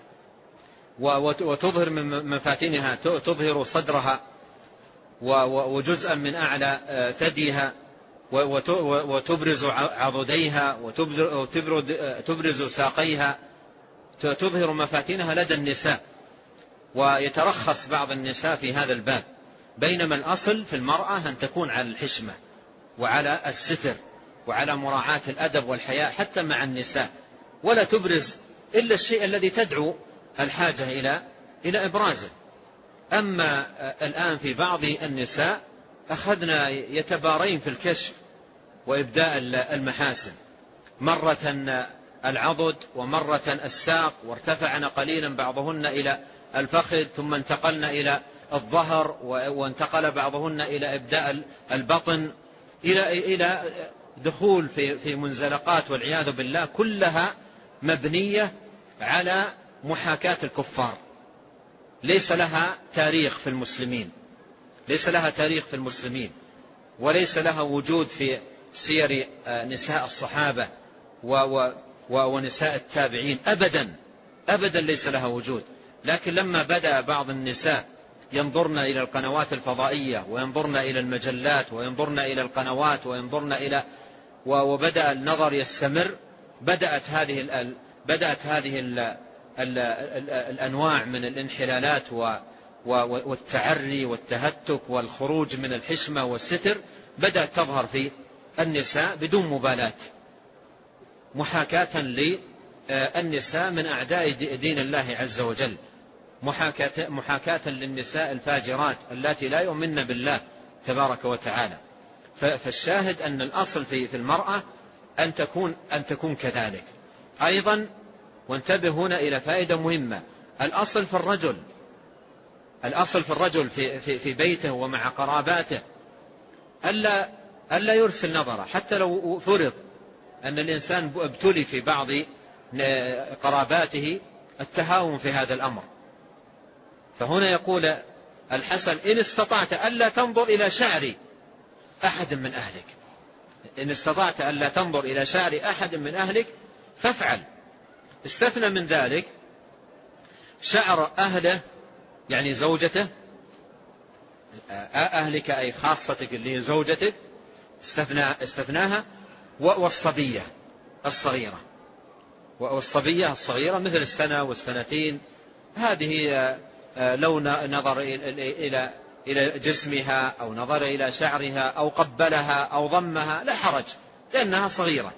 وتظهر من مفاتنها، تظهر صدرها وجزءا من أعلى ثديها، وتبرز عضديها، وتبرز ساقيها، تظهر مفاتنها لدى النساء، ويترخص بعض النساء في هذا الباب. بينما الأصل في المرأة أن تكون على الحشمة وعلى الستر وعلى مراعاة الأدب والحياء حتى مع النساء، ولا تبرز إلا الشيء الذي تدعو الحاجة إلى إبرازه. أما الآن في بعض النساء أخذنا يتبارين في الكشف وإبداء المحاسن، مرة العضد ومرة الساق، وارتفعنا قليلا بعضهن إلى الفخذ، ثم انتقلنا إلى الظهر، وانتقل بعضهن إلى إبداء البطن، إلى دخول في منزلقات والعياذ بالله، كلها مبنية على محاكاة الكفار، ليس لها تاريخ في المسلمين، وليس لها وجود في سير نساء الصحابة ونساء التابعين أبدا ليس لها وجود. لكن لما بدأ بعض النساء ينظرن إلى القنوات الفضائية وينظرن إلى المجلات وينظرن إلى القنوات وبدأ النظر يستمر، بدأت هذه الأنواع من الانحلالات والتعري والتهتك والخروج من الحشمة والستر بدأت تظهر في النساء بدون مبالاة، محاكاة للنساء من أعداء دين الله عز وجل، محاكاة للنساء الفاجرات التي لا يؤمن بالله تبارك وتعالى. فالشاهد أن الأصل في المرأة أن تكون كذلك أيضا. وانتبه هنا إلى فائدة مهمة، الأصل في الرجل في بيته ومع قراباته ألا يرسل نظره، حتى لو فرض أن الإنسان ابتلي في بعض قراباته التهاون في هذا الأمر. فهنا يقول الحسن: إن استطعت ألا تنظر إلى شعر أحد من أهلك، إن استطعت ألا تنظر إلى شعر أحد من أهلك فافعل. استثنى من ذلك شعر أهله، يعني زوجته، أهلك أي خاصتك اللي هي زوجتك استثناها، والصبية الصغيرة، والصبية الصغيرة مثل السنة والسنتين، هذه لو نظر إلى جسمها أو نظر إلى شعرها أو قبلها أو ضمها لا حرج، لأنها صغيرة.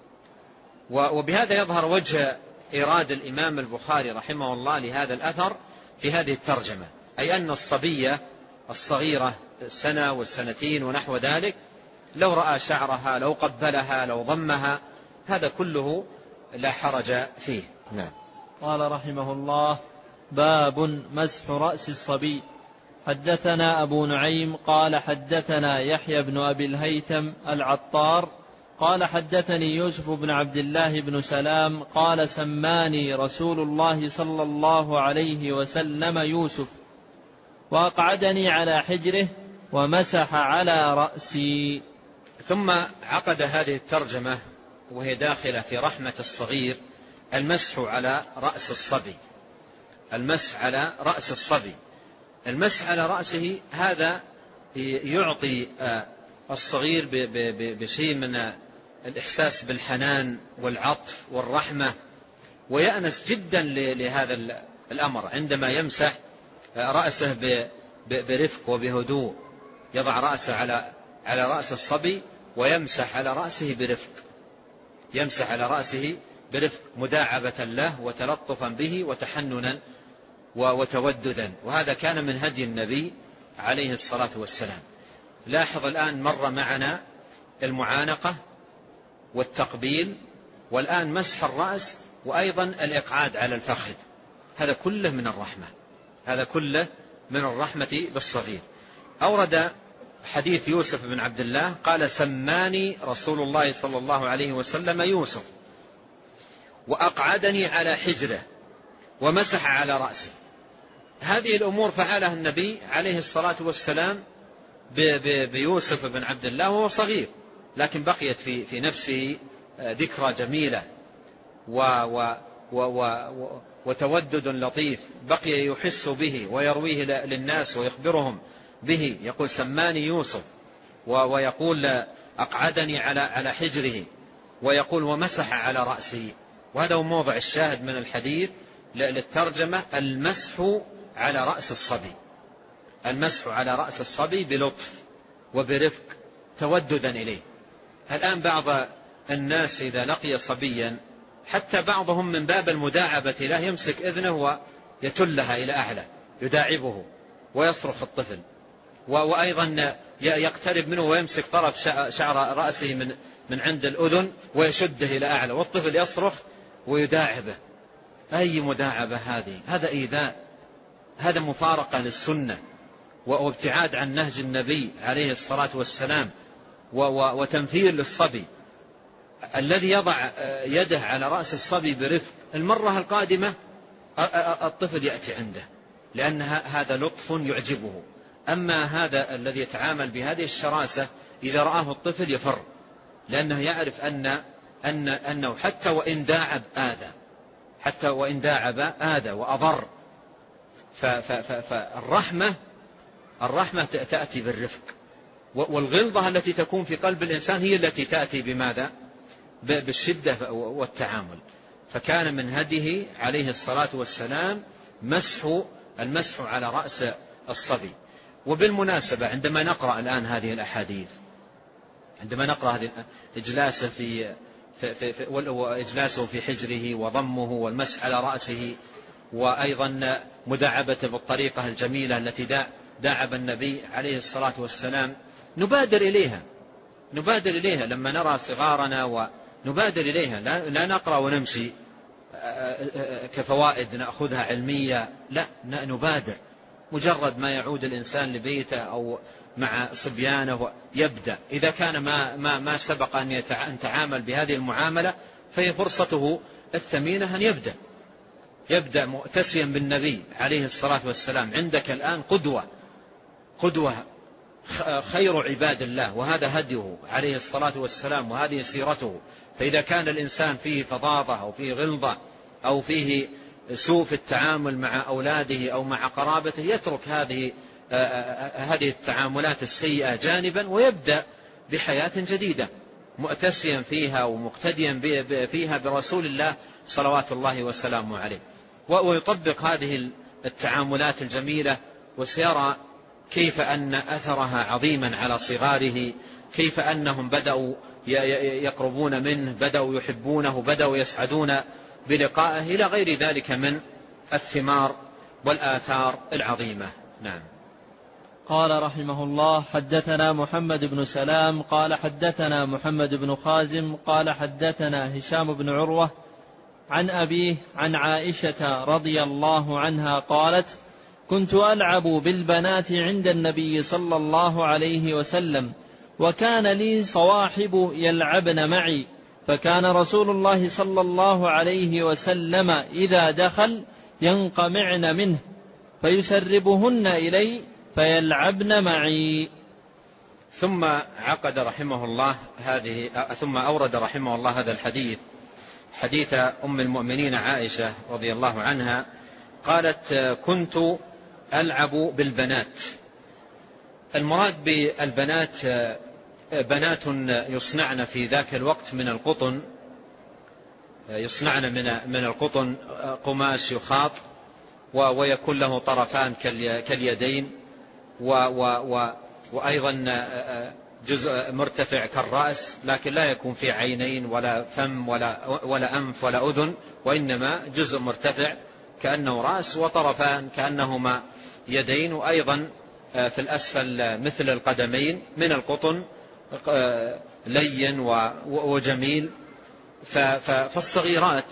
وبهذا يظهر وجه إرادة الإمام البخاري رحمه الله لهذا الأثر في هذه الترجمة، أي أن الصبية الصغيرة السنة والسنتين ونحو ذلك لو رأى شعرها، لو قبلها، لو ضمها، هذا كله لا حرج فيه. نعم. قال رحمه الله: باب مسح رأس الصبي. حدثنا أبو نعيم قال حدثنا يحيى بن أبي الهيثم العطار قال حدثني يوسف بن عبد الله بن سلام قال سماني رسول الله صلى الله عليه وسلم يوسف، وأقعدني على حجره ومسح على رأسي. ثم عقد هذه الترجمة وهي داخلة في رحمة الصغير، المسح على رأس الصبي. المسح على رأس الصبي، المسح على رأسه هذا يعطي الصغير بشيء من الإحساس بالحنان والعطف والرحمة، ويأنس جدا لهذا الأمر عندما يمسح رأسه برفق وبهدوء، يضع رأسه على رأس الصبي ويمسح على رأسه برفق، يمسح على رأسه برفق مداعبة له وتلطفا به وتحننا وتوددا، وهذا كان من هدي النبي عليه الصلاة والسلام. لاحظ الآن مر معنا المعانقة والتقبيل، والآن مسح الرأس، وأيضا الإقعاد على الفخذ، هذا كله من الرحمة، هذا كله من الرحمة بالصغير. أورد حديث يوسف بن عبد الله قال سماني رسول الله صلى الله عليه وسلم يوسف، وأقعدني على حجره ومسح على رأسه. هذه الأمور فعلها النبي عليه الصلاة والسلام بيوسف بن عبد الله وهو صغير، لكن بقيت في نفسه ذكرى جميلة وتودد لطيف، بقي يحس به ويرويه للناس ويخبرهم به. يقول سماني يوسف، ويقول أقعدني على حجره، ويقول ومسح على رأسه. وهذا هو موضع الشاهد من الحديث للترجمة، المسح على رأس الصبي، المسح على رأس الصبي بلطف وبرفق توددا إليه. الآن بعض الناس إذا لقي صبيا حتى بعضهم من باب المداعبة له يمسك إذنه ويتلها إلى أعلى، يداعبه ويصرخ الطفل، وأيضا يقترب منه ويمسك طرف شعر رأسه من عند الأذن ويشده إلى أعلى، والطفل يصرخ ويداعبه. أي مداعبة هذه؟ هذا إيذاء، هذا مفارقة للسنة وابتعاد عن نهج النبي عليه الصلاة والسلام وتنفير للصبي. الذي يضع يده على رأس الصبي برفق، المرة القادمة الطفل يأتي عنده، لأن هذا لطف يعجبه. أما هذا الذي يتعامل بهذه الشراسة إذا رآه الطفل يفر، لأنه يعرف أنه حتى وإن داعب آذى وأضر. فالرحمة تأتي بالرفق، والغلظة التي تكون في قلب الإنسان هي التي تأتي بماذا؟ بالشدة والتعامل. فكان من هديه عليه الصلاة والسلام المسح على رأس الصبي. وبالمناسبة عندما نقرأ الآن هذه الأحاديث، عندما نقرأ هذه إجلاسه في حجره وضمه والمسح على رأسه، وأيضا مداعبته بالطريقة الجميلة التي داعب النبي عليه الصلاة والسلام، نبادر إليها لما نرى صغارنا، ونبادر إليها، لا نقرأ ونمشي كفوائد نأخذها علمية، لا، نبادر. مجرد ما يعود الإنسان لبيته أو مع صبيانه يبدأ، إذا كان ما سبق أن تعامل بهذه المعاملة، فهي فرصته الثمينة أن يبدأ مؤتسيا بالنبي عليه الصلاة والسلام. عندك الآن قدوة خير عباد الله، وهذا هديه عليه الصلاة والسلام، وهذه سيرته. فإذا كان الإنسان فيه فظاظة أو فيه غلظة أو فيه سوء في التعامل مع أولاده أو مع قرابته، يترك هذه التعاملات السيئة جانبا، ويبدأ بحياة جديدة مؤتسيا فيها ومقتديا فيها برسول الله صلوات الله وسلامه عليه، ويطبق هذه التعاملات الجميلة، وسيرى كيف أن أثرها عظيما على صغاره، كيف أنهم بدأوا يقربون منه، بدأوا يحبونه، بدأوا يسعدون بلقائه، إلى غير ذلك من الثمار والآثار العظيمة. نعم. قال رحمه الله: حدثنا محمد بن سلام قال حدثنا محمد بن خازم قال حدثنا هشام بن عروة عن أبيه عن عائشة رضي الله عنها قالت: كنت ألعب بالبنات عند النبي صلى الله عليه وسلم، وكان لي صواحب يلعبن معي، فكان رسول الله صلى الله عليه وسلم إذا دخل ينقمعن منه فيسربهن إلي فيلعبن معي. ثم أورد رحمه الله هذا الحديث، حديث أم المؤمنين عائشة رضي الله عنها قالت: كنت ألعب بالبنات. المراد بالبنات بنات يصنعن في ذاك الوقت من القطن، يصنعن من القطن قماش يخاط، ويكون له طرفان كاليدين، وأيضا جزء مرتفع كالرأس، لكن لا يكون في عينين ولا فم ولا أنف ولا أذن، وإنما جزء مرتفع كأنه رأس، وطرفان كأنهما يدين، وأيضا في الأسفل مثل القدمين من القطن لين وجميل. فالصغيرات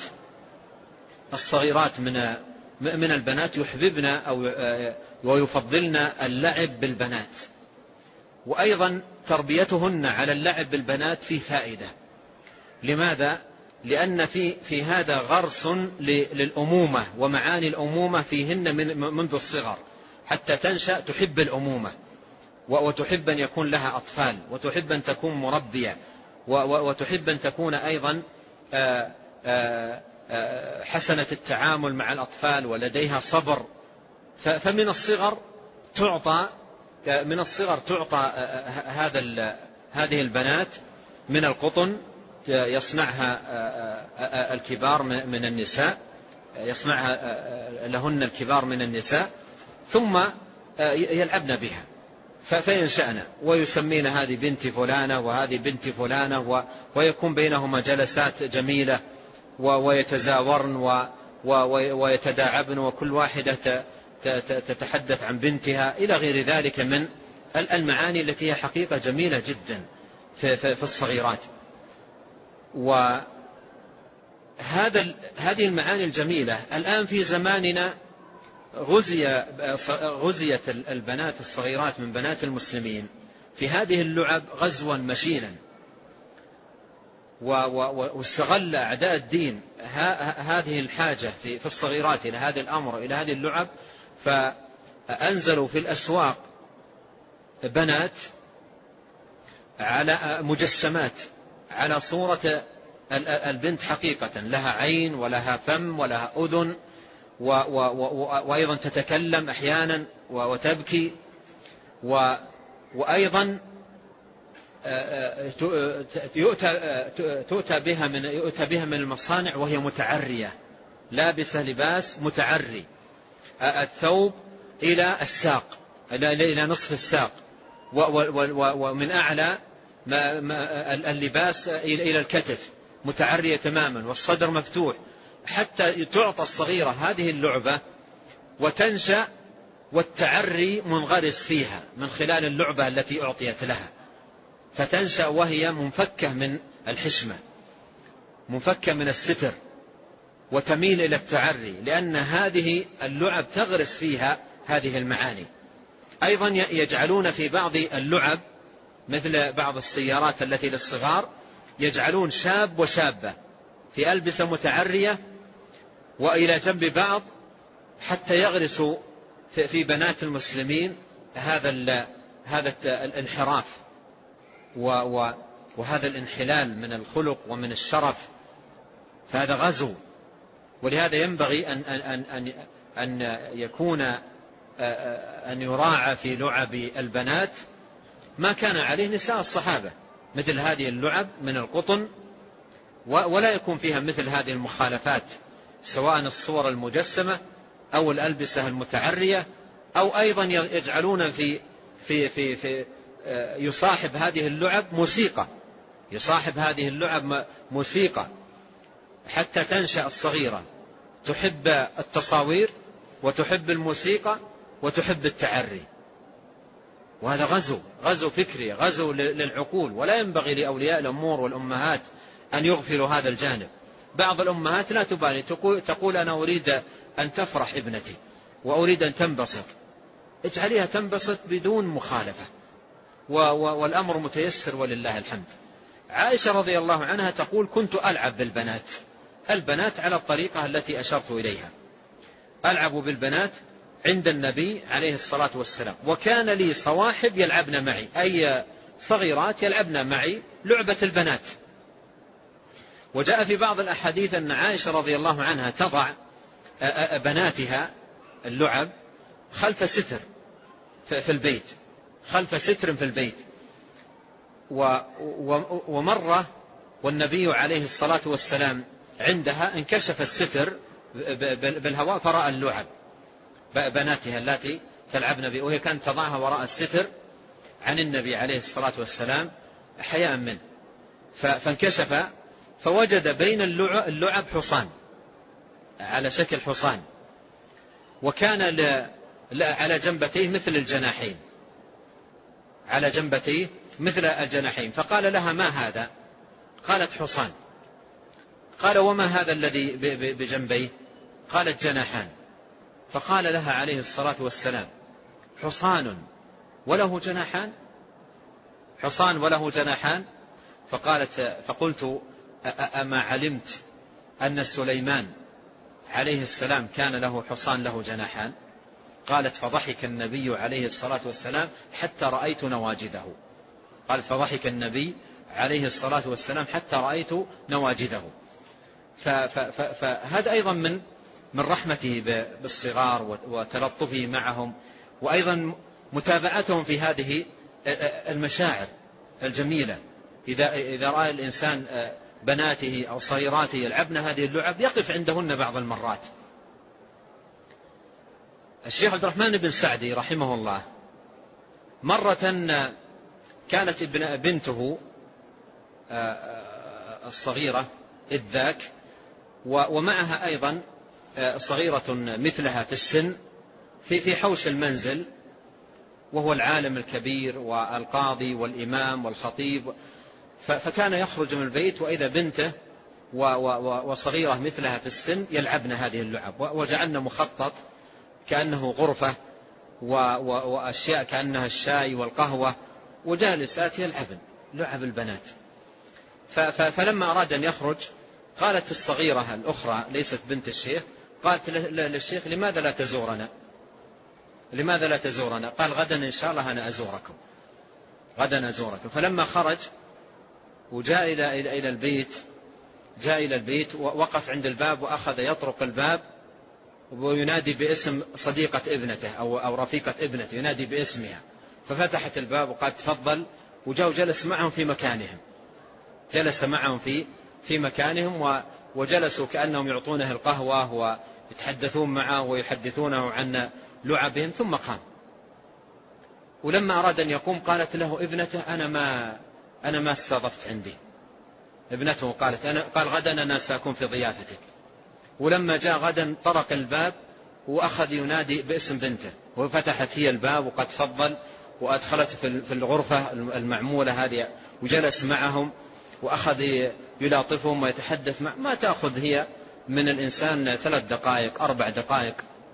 من البنات يحببن أو ويفضلن اللعب بالبنات، وأيضا تربيتهن على اللعب بالبنات فيه فائدة. لماذا؟ لأن في هذا غرس للأمومة ومعاني الأمومة فيهن منذ الصغر، حتى تنشأ تحب الأمومة، وتحب أن يكون لها أطفال، وتحب أن تكون مربية، وتحب أن تكون أيضا حسنة التعامل مع الأطفال ولديها صبر. فمن الصغر تعطى هذه البنات من القطن، يصنعها الكبار من النساء، يصنعها لهن الكبار من النساء، ثم يلعبن بها فينشأن ويسمين هذه بنت فلانة وهذه بنت فلانة، ويكون بينهما جلسات جميلة، ويتزاورن ويتداعبن، وكل واحدة تتحدث عن بنتها، إلى غير ذلك من المعاني التي هي حقيقة جميلة جدا في الصغيرات. وهذه المعاني الجميلة الآن في زماننا غزيت البنات الصغيرات من بنات المسلمين في هذه اللعب غزوا مشينا، واستغل أعداء الدين هذه الحاجة في الصغيرات إلى هذا الأمر، إلى هذه اللعب، فأنزلوا في الأسواق بنات على مجسمات على صورة البنت حقيقة، لها عين ولها فم ولها أذن، وأيضا تتكلم أحيانا وتبكي، وأيضا يؤتى بها من المصانع وهي متعرية، لابسة لباس متعري، الثوب إلى الساق، إلى نصف الساق، ومن أعلى اللباس إلى الكتف، متعرية تماما، والصدر مفتوح، حتى تعطى الصغيرة هذه اللعبة وتنشأ والتعري منغرس فيها من خلال اللعبة التي أعطيت لها، فتنشأ وهي منفكة من الحشمة، منفكة من الستر، وتميل إلى التعري، لأن هذه اللعب تغرس فيها هذه المعاني. أيضا يجعلون في بعض اللعب مثل بعض السيارات التي للصغار، يجعلون شاب وشابة في ألبسة متعرية وإلى جنب بعض، حتى يغرسوا في بنات المسلمين هذا الانحراف وهذا الانحلال من الخلق ومن الشرف، فهذا غزو. ولهذا ينبغي أن يكون أن يراعى في لعب البنات ما كان عليه نساء الصحابة، مثل هذه اللعب من القطن، ولا يكون فيها مثل هذه المخالفات، سواء الصور المجسمة أو الألبسة المتعرية، أو أيضا يجعلون في يصاحب هذه اللعب موسيقى، يصاحب هذه اللعب موسيقى حتى تنشأ الصغيرة تحب التصاوير وتحب الموسيقى وتحب التعري. وهذا غزو فكري، غزو للعقول، ولا ينبغي لأولياء الأمور والأمهات أن يغفلوا هذا الجانب. بعض الأمهات لا تبالي، تقول أنا أريد أن تفرح ابنتي وأريد أن تنبسط، اجعليها تنبسط بدون مخالفة، والأمر متيسر ولله الحمد. عائشة رضي الله عنها تقول كنت ألعب بالبنات، البنات على الطريقة التي أشرت إليها، ألعب بالبنات عند النبي عليه الصلاة والسلام، وكان لي صواحب يلعبن معي، أي صغيرات يلعبن معي لعبة البنات. وجاء في بعض الأحاديث أن عائشة رضي الله عنها تضع بناتها اللعب خلف ستر في البيت، خلف ستر في البيت. ومرة والنبي عليه الصلاة والسلام عندها انكشف الستر بالهواء فرأى اللعب بناتها التي تلعبن به، وهي كانت تضعها وراء الستر عن النبي عليه الصلاة والسلام حياء منه، فانكشف فوجد بين اللعب حصان على شكل حصان، وكان على جنبتيه مثل الجناحين، على جنبتيه مثل الجناحين. فقال لها ما هذا؟ قالت حصان. قال وما هذا الذي بجنبيه؟ قالت جناحان. فقال لها عليه الصلاة والسلام حصان وله جناحان؟ حصان وله جناحان؟ فقلت أما علمت أن سليمان عليه السلام كان له حصان له جناحان؟ قالت فضحك النبي عليه الصلاة والسلام حتى رأيت نواجذه. قال فضحك النبي عليه الصلاة والسلام حتى رأيت نواجذه. فهذا أيضا من رحمته بالصغار وتلطفه معهم، وأيضا متابعتهم في هذه المشاعر الجميلة. إذا رأى الإنسان بناته أو صغيراته يلعبن هذه اللعب يقف عندهن بعض المرات. الشيخ عبد الرحمن بن سعدي رحمه الله مرة كانت بنته الصغيرة إذ ذاك ومعها أيضا صغيرة مثلها في السن في حوش المنزل، وهو العالم الكبير والقاضي والإمام والخطيب، فكان يخرج من البيت وإذا بنته وصغيرة مثلها في السن يلعبن هذه اللعب، وجعلنا مخطط كأنه غرفة وأشياء كأنها الشاي والقهوة، وجالسات يلعبن لعب البنات. فلما أراد أن يخرج قالت الصغيرة الأخرى ليست بنت الشيخ، قالت للشيخ لماذا لا تزورنا؟ لماذا لا تزورنا؟ قال غدا إن شاء الله أنا أزوركم. غدا أزورك. فلما خرج وجاء إلى البيت ووقف عند الباب وأخذ يطرق الباب وينادي باسم صديقة ابنته أو رفيقة ابنته، ينادي باسمها. ففتحت الباب وقال تفضل، وجاء وجلس معهم في مكانهم، جلس معهم في مكانهم وجلسوا كأنهم يعطونه القهوة ويتحدثون معه ويحدثونه عن لعبهم. ثم قام، ولما أراد أن يقوم قالت له ابنته أنا ما استضفت عندي. ابنته قال غدا أنا سأكون في ضيافتك. ولما جاء غدا طرق الباب وأخذ ينادي باسم بنته، وفتحت هي الباب وقد تفضل، وأدخلته في الغرفة المعمولة هذه وجلس معهم وأخذ يلاطفهم ويتحدث ما تأخذ هي من الإنسان 3 دقائق 4 دقائق.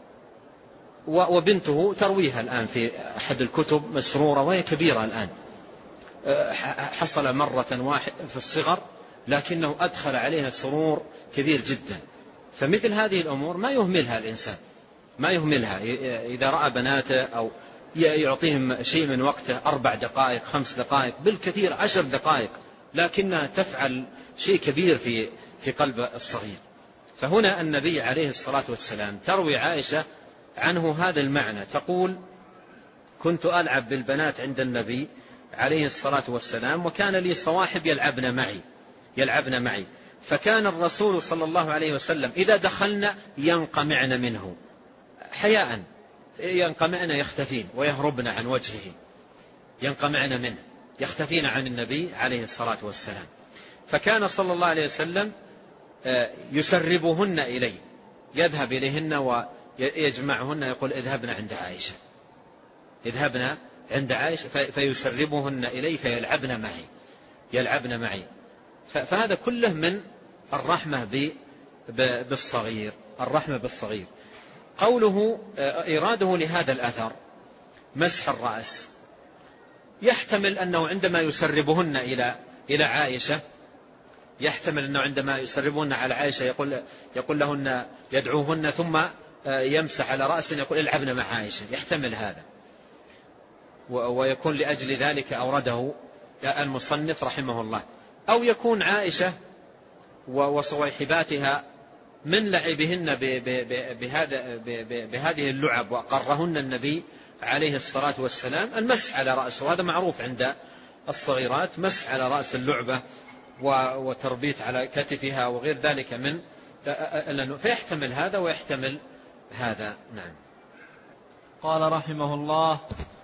وبنته ترويها الآن في أحد الكتب مسرورة وهي كبيرة الآن، حصل مرة واحدة في الصغر لكنه أدخل عليها سرور كبير جدا. فمثل هذه الأمور ما يهملها الإنسان، ما يهملها إذا رأى بناته أو يعطيهم شيء من وقته 4 دقائق 5 دقائق بالكثير 10 دقائق، لكنها تفعل شيء كبير في قلب الصغير. فهنا النبي عليه الصلاة والسلام تروي عائشة عنه هذا المعنى، تقول كنت ألعب بالبنات عند النبي عليه الصلاة والسلام وكان لي صواحب يلعبن معي، فكان الرسول صلى الله عليه وسلم إذا دخلنا ينقمعن منه حياء، ينقمعن يختفين ويهربن عن وجهه، ينقمعن منه يختفين عن النبي عليه الصلاة والسلام. فكان صلى الله عليه وسلم يسربهن إليه، يذهب إليهن ويجمعهن، يقول اذهبن عند عائشة فيسربهن إليه فيلعبن معي. فهذا كله من الرحمة بالصغير، الرحمة بالصغير. قوله إراده لهذا الأثر مسح الرأس، يحتمل أنه عندما يسربهن إلى عائشة، يحتمل أنه عندما يسربهن على عائشة يقول لهن يدعوهن ثم يمسح على رأسه يقول العبن مع عائشة، يحتمل هذا، ويكون لأجل ذلك أورده المصنف رحمه الله. أو يكون عائشة وصويحباتها من لعبهن بهذه اللعب وأقرهن النبي عليه الصلاة والسلام المسح على رأسه، وهذا معروف عند الصغيرات، مسح على رأس اللعبة وتربيت على كتفها وغير ذلك فيحتمل هذا ويحتمل هذا. نعم. قال رحمه الله: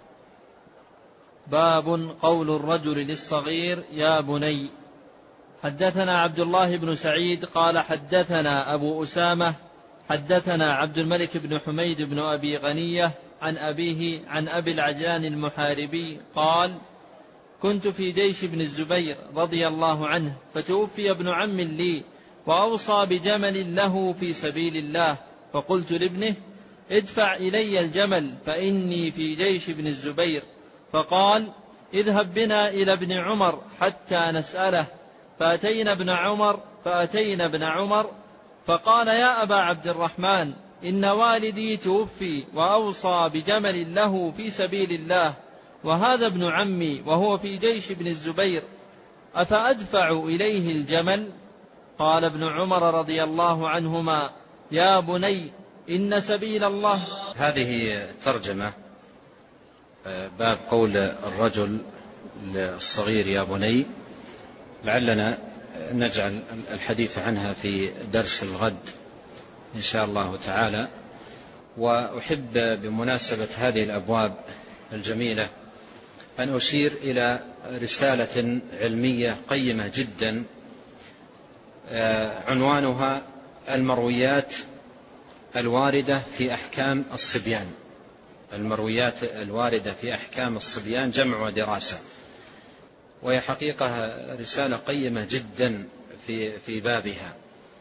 باب قول الرجل للصغير يا بني. حدثنا عبد الله بن سعيد قال حدثنا أبو أسامة حدثنا عبد الملك بن حميد بن أبي غنية عن أبيه عن أبي العجلان المحاربي قال: كنت في جيش ابن الزبير رضي الله عنه، فتوفي ابن عم لي وأوصى بجمل له في سبيل الله، فقلت لابنه: ادفع إلي الجمل فإني في جيش ابن الزبير. فقال: اذهب بنا إلى ابن عمر حتى نسأله. فأتينا ابن عمر فقال: يا أبا عبد الرحمن، إن والدي توفي وأوصى بجمل له في سبيل الله، وهذا ابن عمي وهو في جيش ابن الزبير، أفأدفع إليه الجمل؟ قال ابن عمر رضي الله عنهما: يا بني إن سبيل الله. هذه ترجمة باب قول الرجل للصغير يا بني، لعلنا نجعل الحديث عنها في درس الغد إن شاء الله تعالى. وأحب بمناسبة هذه الأبواب الجميلة أن أشير إلى رسالة علمية قيمة جدا عنوانها المرويات الواردة في أحكام الصبيان. المرويات الواردة في أحكام الصبيان جمع ودراسة، وهي حقيقة رسالة قيمة جدا في بابها،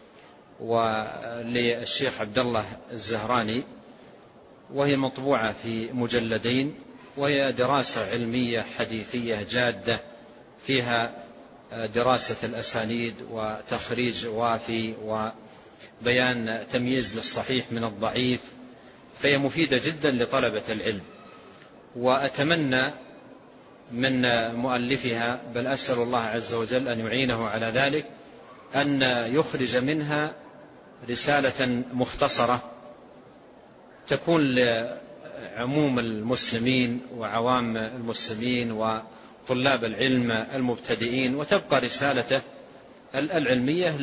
وللشيخ عبد الله الزهراني، وهي مطبوعة في مجلدين، وهي دراسة علمية حديثية جادة فيها دراسة الأسانيد وتخريج وافي وبيان تمييز للصحيح من الضعيف، فهي مفيدة جدا لطلبة العلم. وأتمنى من مؤلفها، بل أسأل الله عز وجل أن يعينه على ذلك، أن يخرج منها رسالة مختصرة تكون لعموم المسلمين وعوام المسلمين وطلاب العلم المبتدئين، وتبقى رسالته العلمية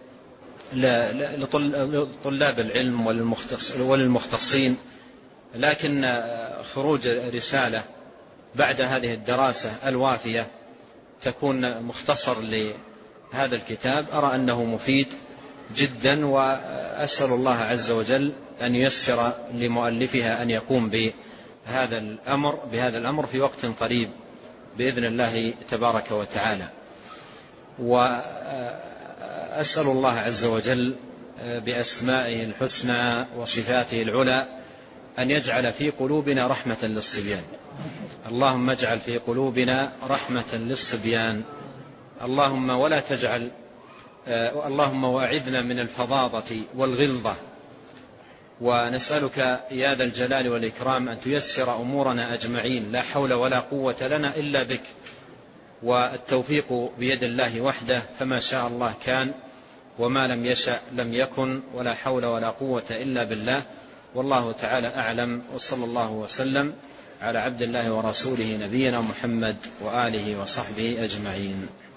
لطلاب العلم وللمختصين، لكن خروج رسالة بعد هذه الدراسة الوافية تكون مختصر لهذا الكتاب أرى أنه مفيد جدا، وأسأل الله عز وجل أن ييسر لمؤلفها أن يقوم بهذا الأمر في وقت قريب بإذن الله تبارك وتعالى. وأسأل الله عز وجل بأسمائه الحسنى وصفاته العلى أن يجعل في قلوبنا رحمة للصبيان. اللهم اجعل في قلوبنا رحمة للصبيان. اللهم واعذنا من الفظاظة والغلظة، ونسألك يا ذا الجلال والإكرام أن تيسر أمورنا أجمعين، لا حول ولا قوة لنا إلا بك، والتوفيق بيد الله وحده، فما شاء الله كان وما لم يشأ لم يكن، ولا حول ولا قوة إلا بالله. والله تعالى أعلم، وصلى الله وسلم على عبد الله ورسوله نبينا محمد وآله وصحبه أجمعين.